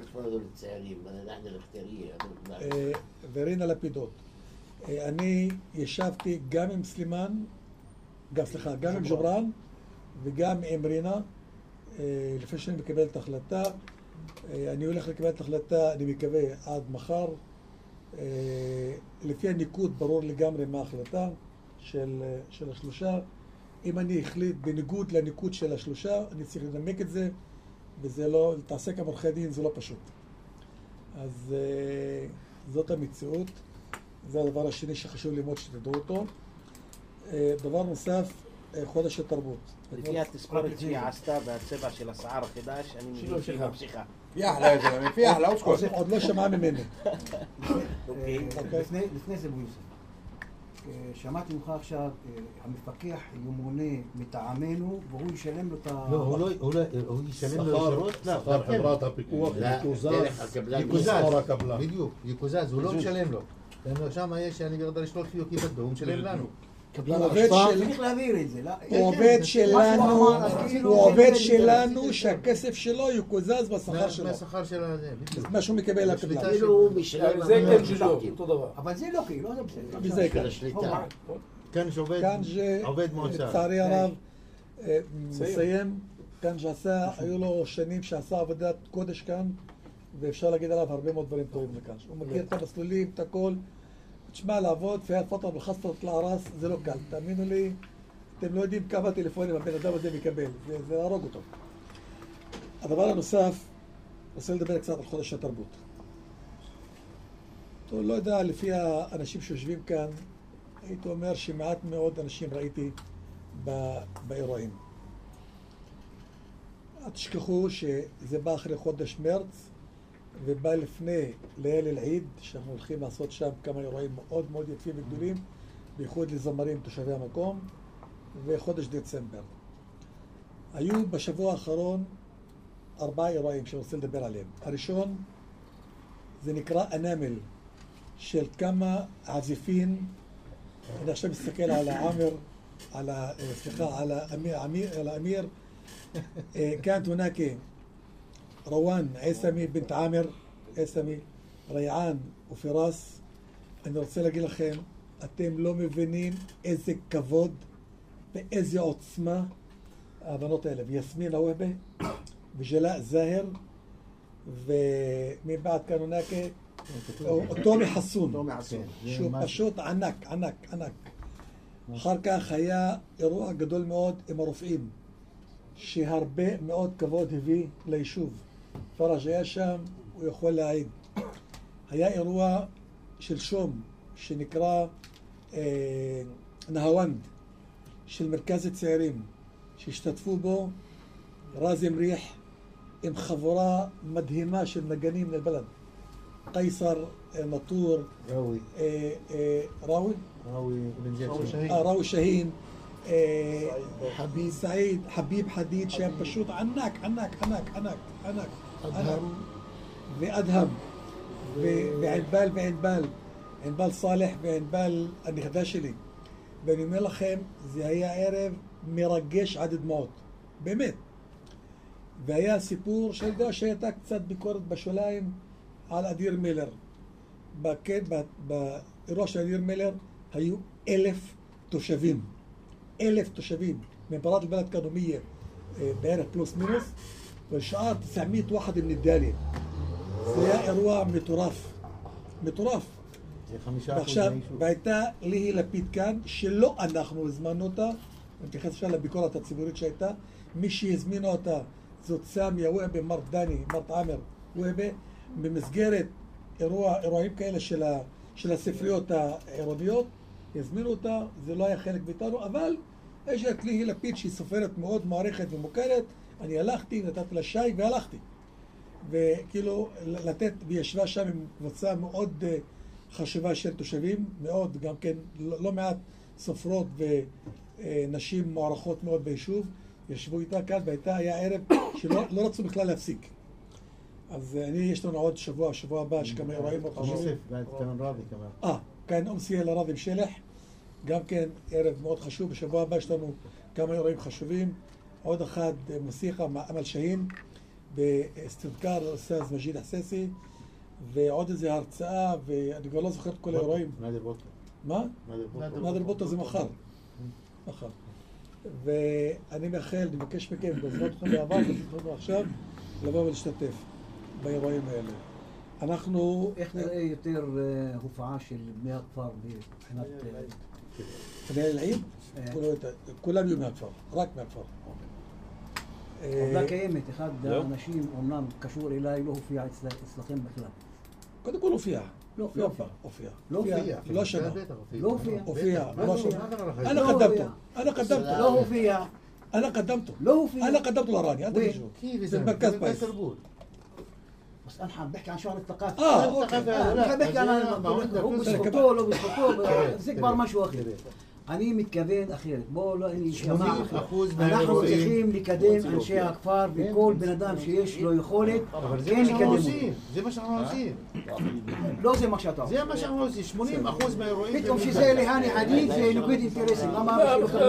ורינה לפידות. אני ישבתי גם עם סלימן, גם סליחה, גם עם ג'ובראן וגם עם רינה, לפני שאני מקבל את ההחלטה. אני הולך לקבל את ההחלטה, אני מקווה, עד מחר. לפי הניקוד ברור לגמרי מה ההחלטה של, של השלושה. אם אני החליט בניגוד לניקוד של השלושה, אני צריך לנמק את זה, וזה לא, להתעסק עם עורכי דין זה לא פשוט. אז זאת המציאות. זה הדבר השני שחשוב לי מאוד שתדעו אותו. דבר נוסף, חודש התרבות. לפי התספורת שהיא עשתה והצבע של השיער החדש, אני מבין שהיא ממשיכה. יחלה את זה, לפי יחלה, עוד לא שמעה ממני. לפני זה בויוסף, שמעתי ממך עכשיו, המפקח ימונה מטעמנו והוא ישלם לו את ה... לא, הוא ישלם לו ישירות? שכר חברת הפיקוח יקוזז, יקוזז, בדיוק, יקוזז, הוא לא משלם לו. שם יש, אני ארדה לשלול חיוק יבדו, הוא משלם לנו. צריך להעביר את זה. הוא עובד שלנו, הוא עובד שלנו שהכסף שלו יקוזז בשכר שלו. מהשכר של זה. מה שהוא מקבל הקבלן. כאילו הוא משלם. זה כן שלו, אותו דבר. אבל זה לא כאילו, זה בסדר. וזה כאן. כאן שעובד מועצה. לצערי הרב, מסיים, כאן שעשה, היו לו שנים שעשה עבודת קודש כאן, ואפשר להגיד עליו הרבה מאוד דברים טובים לכאן. הוא מכיר את המסלולים, את הכל. תשמע, לעבוד פיית פטר בחספת לערס זה לא קל, תאמינו לי, אתם לא יודעים כמה טלפונים הבן אדם הזה מקבל, זה, זה להרוג אותו. הדבר הנוסף, רוצה לדבר קצת על חודש התרבות. טוב, לא יודע, לפי האנשים שיושבים כאן, הייתי אומר שמעט מאוד אנשים ראיתי באירועים. אל תשכחו שזה בא אחרי חודש מרץ, ובא לפני ליל אל-עיד, שאנחנו הולכים לעשות שם כמה אירועים מאוד מאוד יפים וגדולים, בייחוד לזמרים תושבי המקום, וחודש דצמבר. היו בשבוע האחרון ארבעה אירועים שאני רוצה לדבר עליהם. הראשון, זה נקרא אנמל, של כמה עזיפים. אני עכשיו מסתכל על העמר, על ה... סליחה, על האמיר, על האמיר. كانت هناك روان عيسمي بنت عامر عيسمي ריען ופירס. אני רוצה להגיד לכם, אתם לא מבינים איזה כבוד ואיזה עוצמה הבנות האלה. ויסמין אוהבה וג'לאء זאהר ומבעד כאן הונקה תומי חסון, שהוא פשוט ענק, ענק, ענק. אחר כך היה אירוע גדול מאוד עם הרופאים, שהרבה מאוד כבוד הביא ליישוב. פרג' היה שם, הוא יכול להעיד. היה אירוע של שום שנקרא אה, נהוונד, של מרכז הצעירים, שהשתתפו בו רזים ריח עם חבורה מדהימה של נגנים לבלד. قيصر نطور راوي آه آه راوي راوي راوي شاهين آه راوي شاهين آه حبيب سعيد حبيب حديد شاب بشوط عنك عنك عنك عنك عنك أدهم وأدهم وعنبال وعنبال عنبال صالح وعنبال הנכדה שלי. ואני אומר לכם, זה היה ערב מרגש עד דמעות, באמת. והיה סיפור שאני יודע שהייתה קצת ביקורת בשוליים על אדיר מילר. באירוע של אדיר מילר היו אלף תושבים. אלף תושבים. מברת البلد كانوا مية בערך פלוס מינוס, ושאר תשע מאות ואחד من الدالية. זה היה אירוע מטורף, מטורף. ועכשיו, והייתה ליהי לפיד כאן, שלא אנחנו הזמנו אותה, אני מתייחס עכשיו לביקורת הציבורית שהייתה, מי שהזמינה אותה זאת סמיה ווהבה, מר דני, מר עמר ווהבה, במסגרת אירוע, אירועים כאלה של, ה, של הספריות העירוניות, הזמינו אותה, זה לא היה חלק מאיתנו, אבל יש את ליהי לפיד שהיא סופרת מאוד מערכת ומוכרת, אני הלכתי, נתתי לה שי והלכתי. וכאילו לתת, והיא ישבה שם עם קבוצה מאוד חשובה של תושבים, מאוד, גם כן לא מעט סופרות ונשים מוערכות מאוד ביישוב, ישבו איתה כאן, והייתה, היה ערב שלא לא רצו בכלל להפסיק. אז אני, יש לנו עוד שבוע, שבוע הבא, שכמה אירועים מאוד חשובים. אה, כאן אומסייה לרבי בשלח, גם כן ערב מאוד חשוב, בשבוע הבא יש לנו כמה אירועים חשובים, עוד אחד מוסיקה, אמל שהין, באסתדקר, אוסטאז מג'יד חססי, ועוד איזו הרצאה, ואני כבר לא זוכר את כל האירועים. נאדר בוטו. מה? נאדר בוטו זה מחר. מחר. ואני מאחל, אני מבקש מכם, בזמן אתכם בעבר, ובזמן עכשיו, לבוא ולהשתתף באירועים האלה. אנחנו... איך נראה יותר הופעה של בני הכפר מבחינת... בני אל-עיד? כולם יהיו מהכפר, רק מהכפר. עובדה קיימת, אחד האנשים אומנם קשור אליי, לא הופיע אצלכם בכלל. קודם כל הופיע. לא, לא הופיע. הופיע. לא הופיע. לא שנה. לא הופיע. הופיע. אני קדמתו. אני קדמתו. לא הופיע. אני קדמתו. לא הופיע. אני קדמתו לרני. אל תגישו. זה מרכז פייס. بس انا حاب بحكي عن شغله الثقافه اه حاب بحكي عن هو بسخطوه لو بسخطوه זה כבר משהו אחר. אני מתכוון אחרת, בואו לא נשמע אחרת. אנחנו צריכים לקדם אנשי הכפר וכל בן אדם שיש לו יכולת, כן לקדם אותו. זה מה שאנחנו עושים. לא זה מה שאתה עושה. זה מה שאנחנו עושים, שמונים אחוז מהאירועים. פתאום שזה להני חדיד זה ניגוד אינטרסים, למה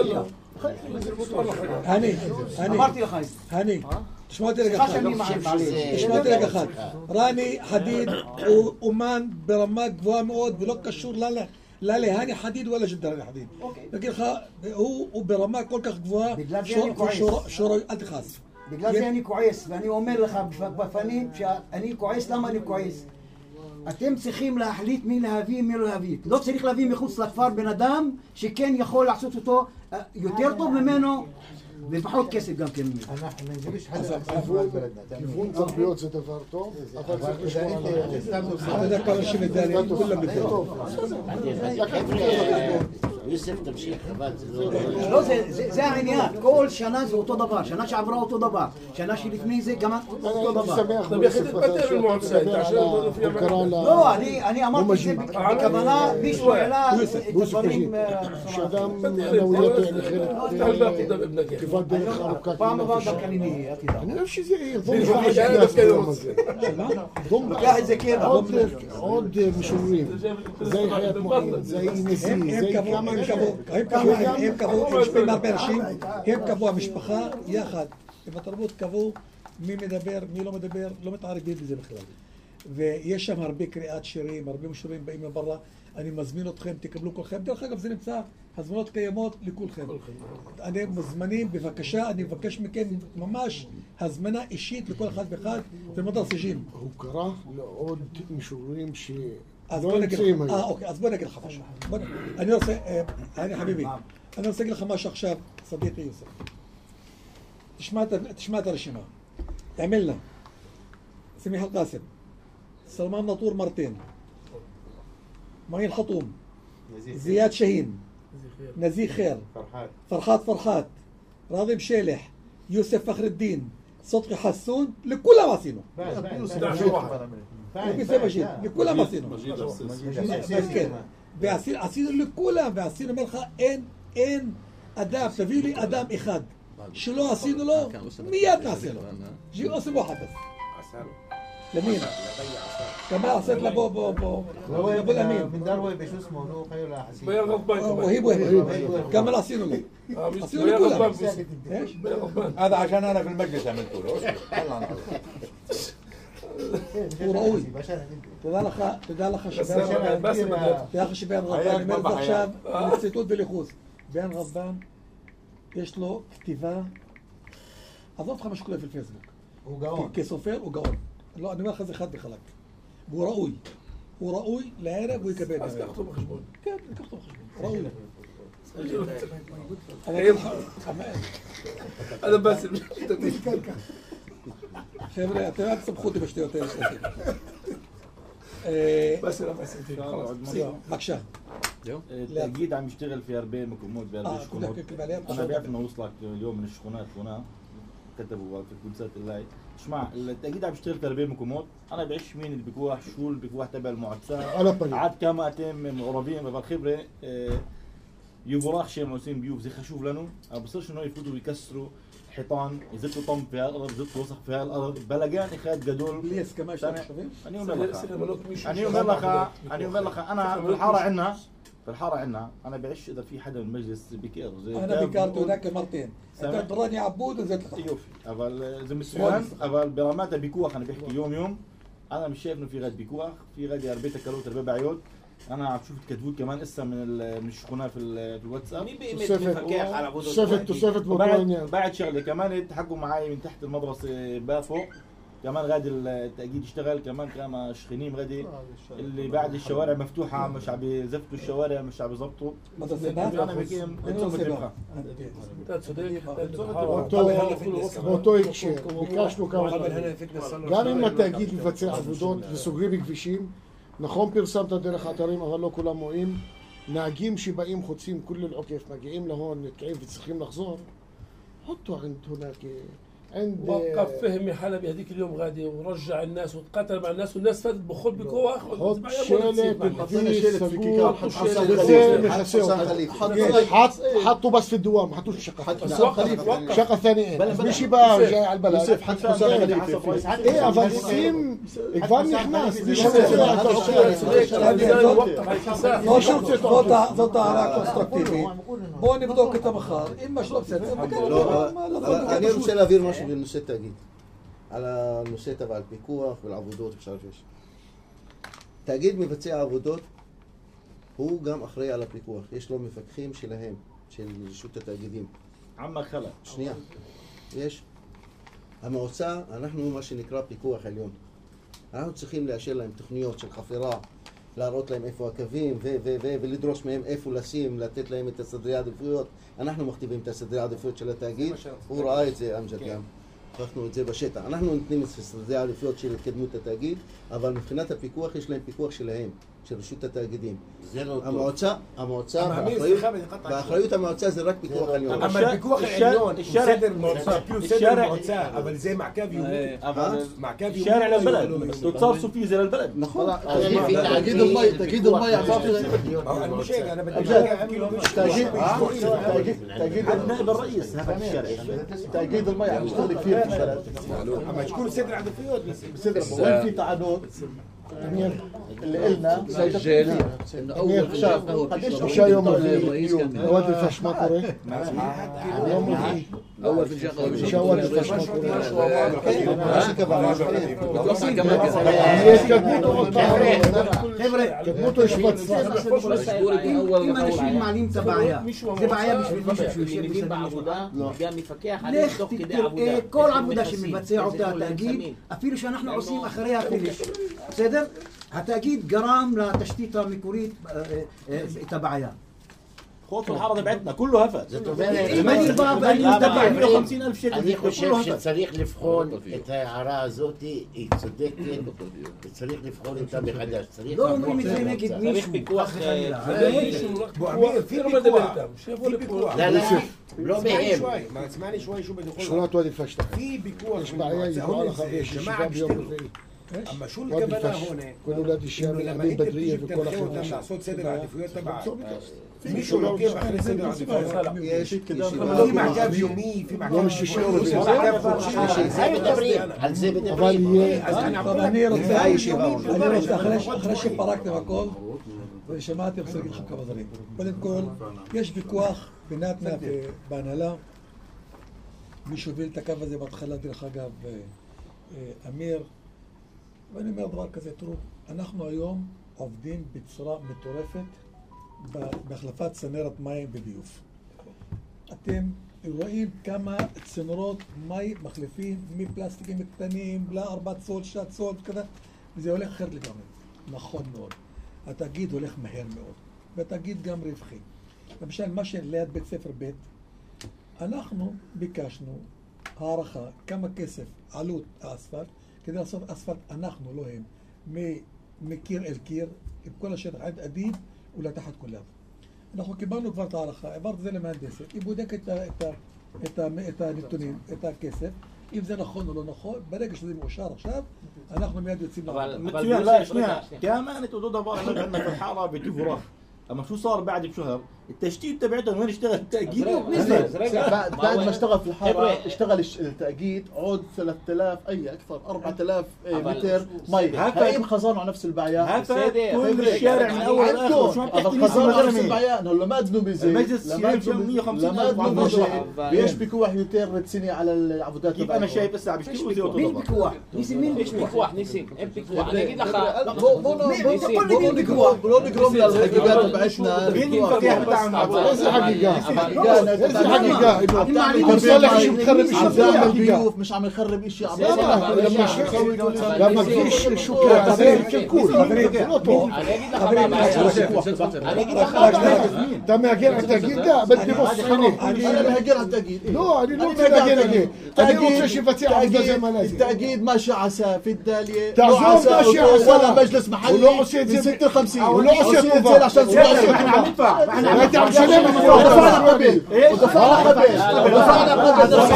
הני, הני, אמרתי לך את זה. הני, תשמע אותי רגע אחד, תשמע אותי רגע אחד. רני חדיד הוא אומן ברמה גבוהה מאוד ולא קשור לה لا لهاني حديد ولا جد هاني حديد لكن خا هو وبرما כל כך גבוהה שורוי אל תכעס בגלל זה אני כועס ואני אומר לך בפנים שאני כועס למה אני כועס אתם צריכים להחליט מי להביא מי לא להביא לא צריך להביא מחוץ לכפר בן אדם שכן יכול לעשות אותו יותר טוב ממנו ופחות כסף גם כן ממנו. כיוון תרביות זה דבר טוב, אבל צריך לשמוע עליו. אתה יודע כמה שמדענים, כולם מדענים. יוסף תמשיך, אבל זה לא... לא, זה העניין. כל שנה זה אותו דבר. שנה שעברה אותו דבר. שנה שלפני זה גם אותו דבר. אני שמח ביוסף הזה שתדבר על ההוקרה ל... לא, אני אמרתי שזה בכוונה מישהו העלה את הדברים... שאדם נאויות האלה חלק... כברת דרך ארוכה. פעם הבאה דווקא אני נהיה, אל תדע. אני חושב שזה ירדום לך לוקח את זה קבע. עוד משוררים. זה חיית מועין, זה נזי, זה כמה... הם קבעו, הם קבעו, הם שפים הרבה אנשים, הם קבעו המשפחה יחד, עם התרבות קבעו מי מדבר, מי לא מדבר, לא מתערבים בזה בכלל. ויש שם הרבה קריאת שירים, הרבה משוררים באים מברלה, אני מזמין אתכם, תקבלו כולכם. דרך אגב, זה נמצא, הזמנות קיימות לכולכם. אני מזמנים, בבקשה, אני מבקש מכם ממש הזמנה אישית לכל אחד ואחד, ומותר סיג'ים. הוקרה לעוד משוררים ש... אז בוא נגיד לך, אה אוקיי, אז בוא נגיד לך משהו. אני רוצה, אני חביבי, אני רוצה להגיד לך משהו עכשיו, סדיqי יוסף. תשמע את הרשימה. عملنا سميح القاسم سلمان ناطور مرتين معين خطوم زياد شاهين نزيه خير فرحات فرحات راضي بشالح يوسف فخر الدين صدقي حسون لكلهم عصينه لكلهم عصينه ועשינו לכולם, ועשינו מלך אין, אין אדם, תביאו לי אדם אחד שלא עשינו לו, מיד נעשה לו. שיהיה עושים בו חדש. למין? כמה עשית לבוא בוא בוא בוא למין? من دروي بشو اسمه له خير لا حسين وهيب وهيب كما عصينه له عصينه لكلهم هذا عشان انا في المجلس عملته له הוא ראוי. תודה לך, תודה לך שבן תודה לך שבן רבן, אני אומר לך עכשיו, לציטוט ולחוץ. בן רבן, יש לו כתיבה עזוב אותך מה שקורה في الفيسبوك. הוא גאון. כסופר הוא גאון. לא, אני אומר לך זה חד וחלק. והוא ראוי. הוא ראוי לערב והוא יקבל. אז קח אותו בחשבון. כן, קח אותו בחשבון. ראוי. هذا بس חבר'ה, אתם אל תסבכו אותי בשטויות האלה שלכם. بس لا بس בבקשה. تأكيد عم يشتغل في أربع مكومات بأربع آه، شكونات. كلها كلها عليها أنا بعرف إنه وصلك اليوم من الشكونات هنا كتبوا في الكنسات اللاي. اسمع التأكيد عم يشتغل في أربع مكومات. أنا بعيش مين اللي بيكوح شو اللي بيكوح تبع المعسكر. على بالي. عاد كما أتم مقربين بالخبرة يبغوا شيء موسم بيوف زي خشوف لنا. أنا بصيرش إنه يفوتوا ويكسروا حيطان يزتوا طم في هالأرض يزتوا وسخ في هالأرض بلقان إخاد جدول. ليس كمان أنا أقول لك أنا أقول لك أنا أقول لك أنا في الحارة عندنا في الحارة عندنا أنا بعيش إذا في حدا من المجلس بكير زي أنا بكرت هناك مرتين. أنت براني عبود وزيت لك. يوفي أول زي مسوان أول براماتها بيكوخ أنا بحكي يوم يوم أنا مش شايف إنه في غد بيكوخ في غد أربعة كالوت أربعة بعيود. أنا عم شوف كتبوت كمان إسا من من الشكونات في في الواتساب. مين بيمت بيفكر على عبود تسافت تسافت بعد بعد شغلة كمان يتحقوا معي من تحت المدرسة بافوق كمان غادي التأكيد يشتغل كمان كان شخينين غادي اللي بعد الشوارع مفتوحة مش عم يزفتوا الشوارع مش عم يزبطوا. أنا بكيم באותו הקשר, ביקשנו כמה דברים. גם אם התאגיד מבצע עבודות וסוגרים בכבישים, נכון פרסמת דרך האתרים, אבל לא כולם רואים. נהגים שבאים חוצים כול العكف, מגיעים להון, נתקעים וצריכים לחזור. حطوا عند هناك عند وقف فهمي حلبي هذيك اليوم غادي ورجع الناس وتقاتل مع الناس والناس فاتت بخل بكوخ. حط شيلة بالديس حط حطوا بس في الدوام ما حطوش الشقة. شقة ثانية مش يبقى جاي على البلد. يوسف حط حسام خليفة. ايه אבל שים כבר נכנס. זאת הערה קונסטרקטיבית. בואו נבדוק את המחר. אם משהו לא בסדר. אני רוצה להעביר משהו בנושא תאגיד. על הנושא תבע, על פיקוח ולעבודות ושאר שיש. תאגיד מבצע עבודות, הוא גם אחראי על הפיקוח. יש לו מפקחים שלהם, של רשות התאגידים. עמה חלה. שנייה. יש. המועצה, אנחנו מה שנקרא פיקוח עליון. אנחנו צריכים לאשר להם תוכניות של חפירה, להראות להם איפה הקווים ו- ו- ו- ולדרוש מהם איפה לשים, לתת להם את הסדרי העדיפויות. אנחנו מכתיבים את הסדרי העדיפויות של התאגיד, הוא ראה את זה, אמג'ד גם. הוכחנו את זה בשטח. אנחנו נותנים את סדרי העדיפויות של התקדמות התאגיד, אבל מבחינת הפיקוח יש להם פיקוח שלהם, של רשות התאגידים. המועצה, המועצה, באחריות המועצה זה רק פיקוח עליון. אבל הפיקוח העליון הוא סדר מועצה, כאילו סדר מועצה, אבל זה מעקב יומי. מעקב יומי. الشارع للبلد بس تصرفوا فيه زي للبلد. נכון. تأكيد المي تأكيد المي انا مش هيك انا بدي تأكيد تأكيد نائب الرئيس هذا الشارع. تأكيد المي عم يشتغل كثير في البلد. اما تكون سدر عدفيات بس وين في تعانات امير اللي قلنا سجل انه اول شهر مش يوم اليوم نواد الفشماطري يوم اول في الشقه مش اول الفشماطري كتبوتو يشبط אם אנשים מעלים את הבעיה, זה בעיה בשביל מישהו שהוא יושב מבין בעבודה, גם מפקח עליהם תוך כדי עבודה. לך כל עבודה שמבצע אותה התאגיד, אפילו שאנחנו עושים אחרי הפיניש, בסדר? התאגיד גרם לתשתית המקורית את הבעיה. خوف الحاره تبعتنا كله هفا. אם אני בא ואני מדבר مية وخمسين ألف شيكل. אני חושב שצריך לבחון את ההערה הזאת, היא צודקת, וצריך לבחון אותה מחדש. לא אומרים את זה נגד מישהו. צריך פיקוח. في פיקוח. لا لا לא מהם. ما اسمعني شوي شو بدي اقول. شغلات وادي الفشتة في بيكوخ ايش بعيا يجوا على خريش جماعه الشباب يوم بيشتغلوا. الفجر اما شو وادي الكبنه الفش هون؟ كل اولاد الشام لما الامين انت بدريه بتيجي في كل بتنخي خريش وتمنع صوت سدر العدفيات تبعك مشوا لو كيف اخر سدر العدفيات في معجب يومي في معجب يوم الشيشة هاي التمرين على زي بدي אבל יהיה טוב, אני רוצה, אני רוצה, אחרי שפרקתם הכל, ושמעתי, אני רוצה להגיד לכם כמה דברים. קודם כל, יש ויכוח בינתנה ובהנהלה. מי שהוביל את הקו הזה בהתחלה, דרך אגב, אמיר, ואני אומר דבר כזה, תראו, אנחנו היום עובדים בצורה מטורפת בהחלפת צנרת מים וביוב. אתם רואים כמה צינורות מי מחליפים מפלסטיקים קטנים לארבע צול, שעת צול וכזה, וזה הולך אחר לגמרי. נכון מאוד. התאגיד הולך מהר מאוד, והתאגיד גם רווחי. למשל, מה שליד בית ספר ב', אנחנו ביקשנו הערכה כמה כסף עלות האספלט, כדי לעשות אספלט אנחנו, לא הם, מקיר אל קיר, עם כל השטח עד אדיב ולתחת כולם. אנחנו קיבלנו כבר את הערכה, העברנו את זה למהנדסת, היא בודקת את, את, את, את הנתונים, את הכסף, אם זה נכון או לא נכון, ברגע שזה מאושר עכשיו, אנחנו מיד יוצאים לעבודה. מצוין, لا شنيا كمان אותו דבר عندنا في الحارة بتفرح. اما شو صار بعد بشهر التشتيت تبعتهم وين اشتغل التأجير نزل بعد ما اشتغل في الحارة اشتغل التأجير عود ثلاثة آلاف اي اكثر أربعة آلاف متر مي هاي خزانوا على نفس البعيان هذا كل الشارع من اول لاخر شو عم خزانوا على نفس البعيان هلا ما ادنوا بزي المجلس مية وخمسين ألف بيشبكوا واحد يوتير سنة على العبودات كيف انا شايف هسه عم بيشتكوا زي مين بكواح؟ نسيم مين بكواح؟ نسيم مين بكواح؟ انا اجيب لك مين بكواح؟ بقول لك رمل الحقيقات تبعتنا مين الفقيه بتاعهم ايش الحقيقة؟ ايش الحقيقة؟ انه بتصلح شيء بتخرب شيء عم يعمل بيوف مش عم يخرب شيء عم يصلح لما فيش شو كان كل انت ما هاجر على التأكيد لا بدي بص عيني انا هاجر على التأكيد لا انا نوصل هاجر انا نوصل شفتي عبده زي ما لازم التأكيد ماشي عسى في الدالية تعزوم ماشي عسى ولا مجلس محلي ولو من ستة وخمسين ولو عشان عشان احنا عم ندفع احنا انت عم شلم ودفعنا قبل ودفعنا قبل ودفعنا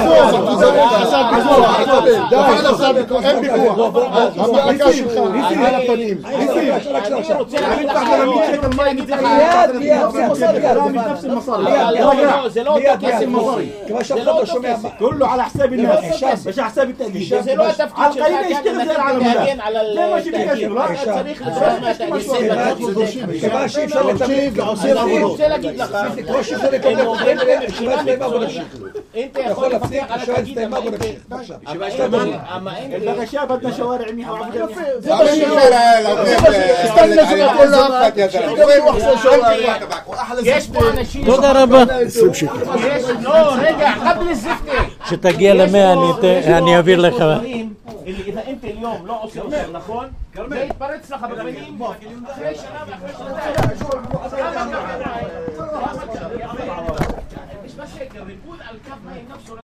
قبل دفعنا قبل ام بكوع اما حكاش على قديم نفس المصاري كله على حساب الناس مش على حساب التأجيل على القليل يشتغل زي العالم ليه ماشي انت يا اخوي فتح على التأجيل اما انت الغشاء بدنا شوارع مياه وعبودية תודה רבה. רגע, قبل الزفته שתגיע למאה אני אעביר לך. اذا انت اليوم לא עושה אותו נכון, זה יתפרץ לך בגרעינים אחרי שנה ואחרי שנתיים. مش بس هيك الركود على الكف ما هي نفسه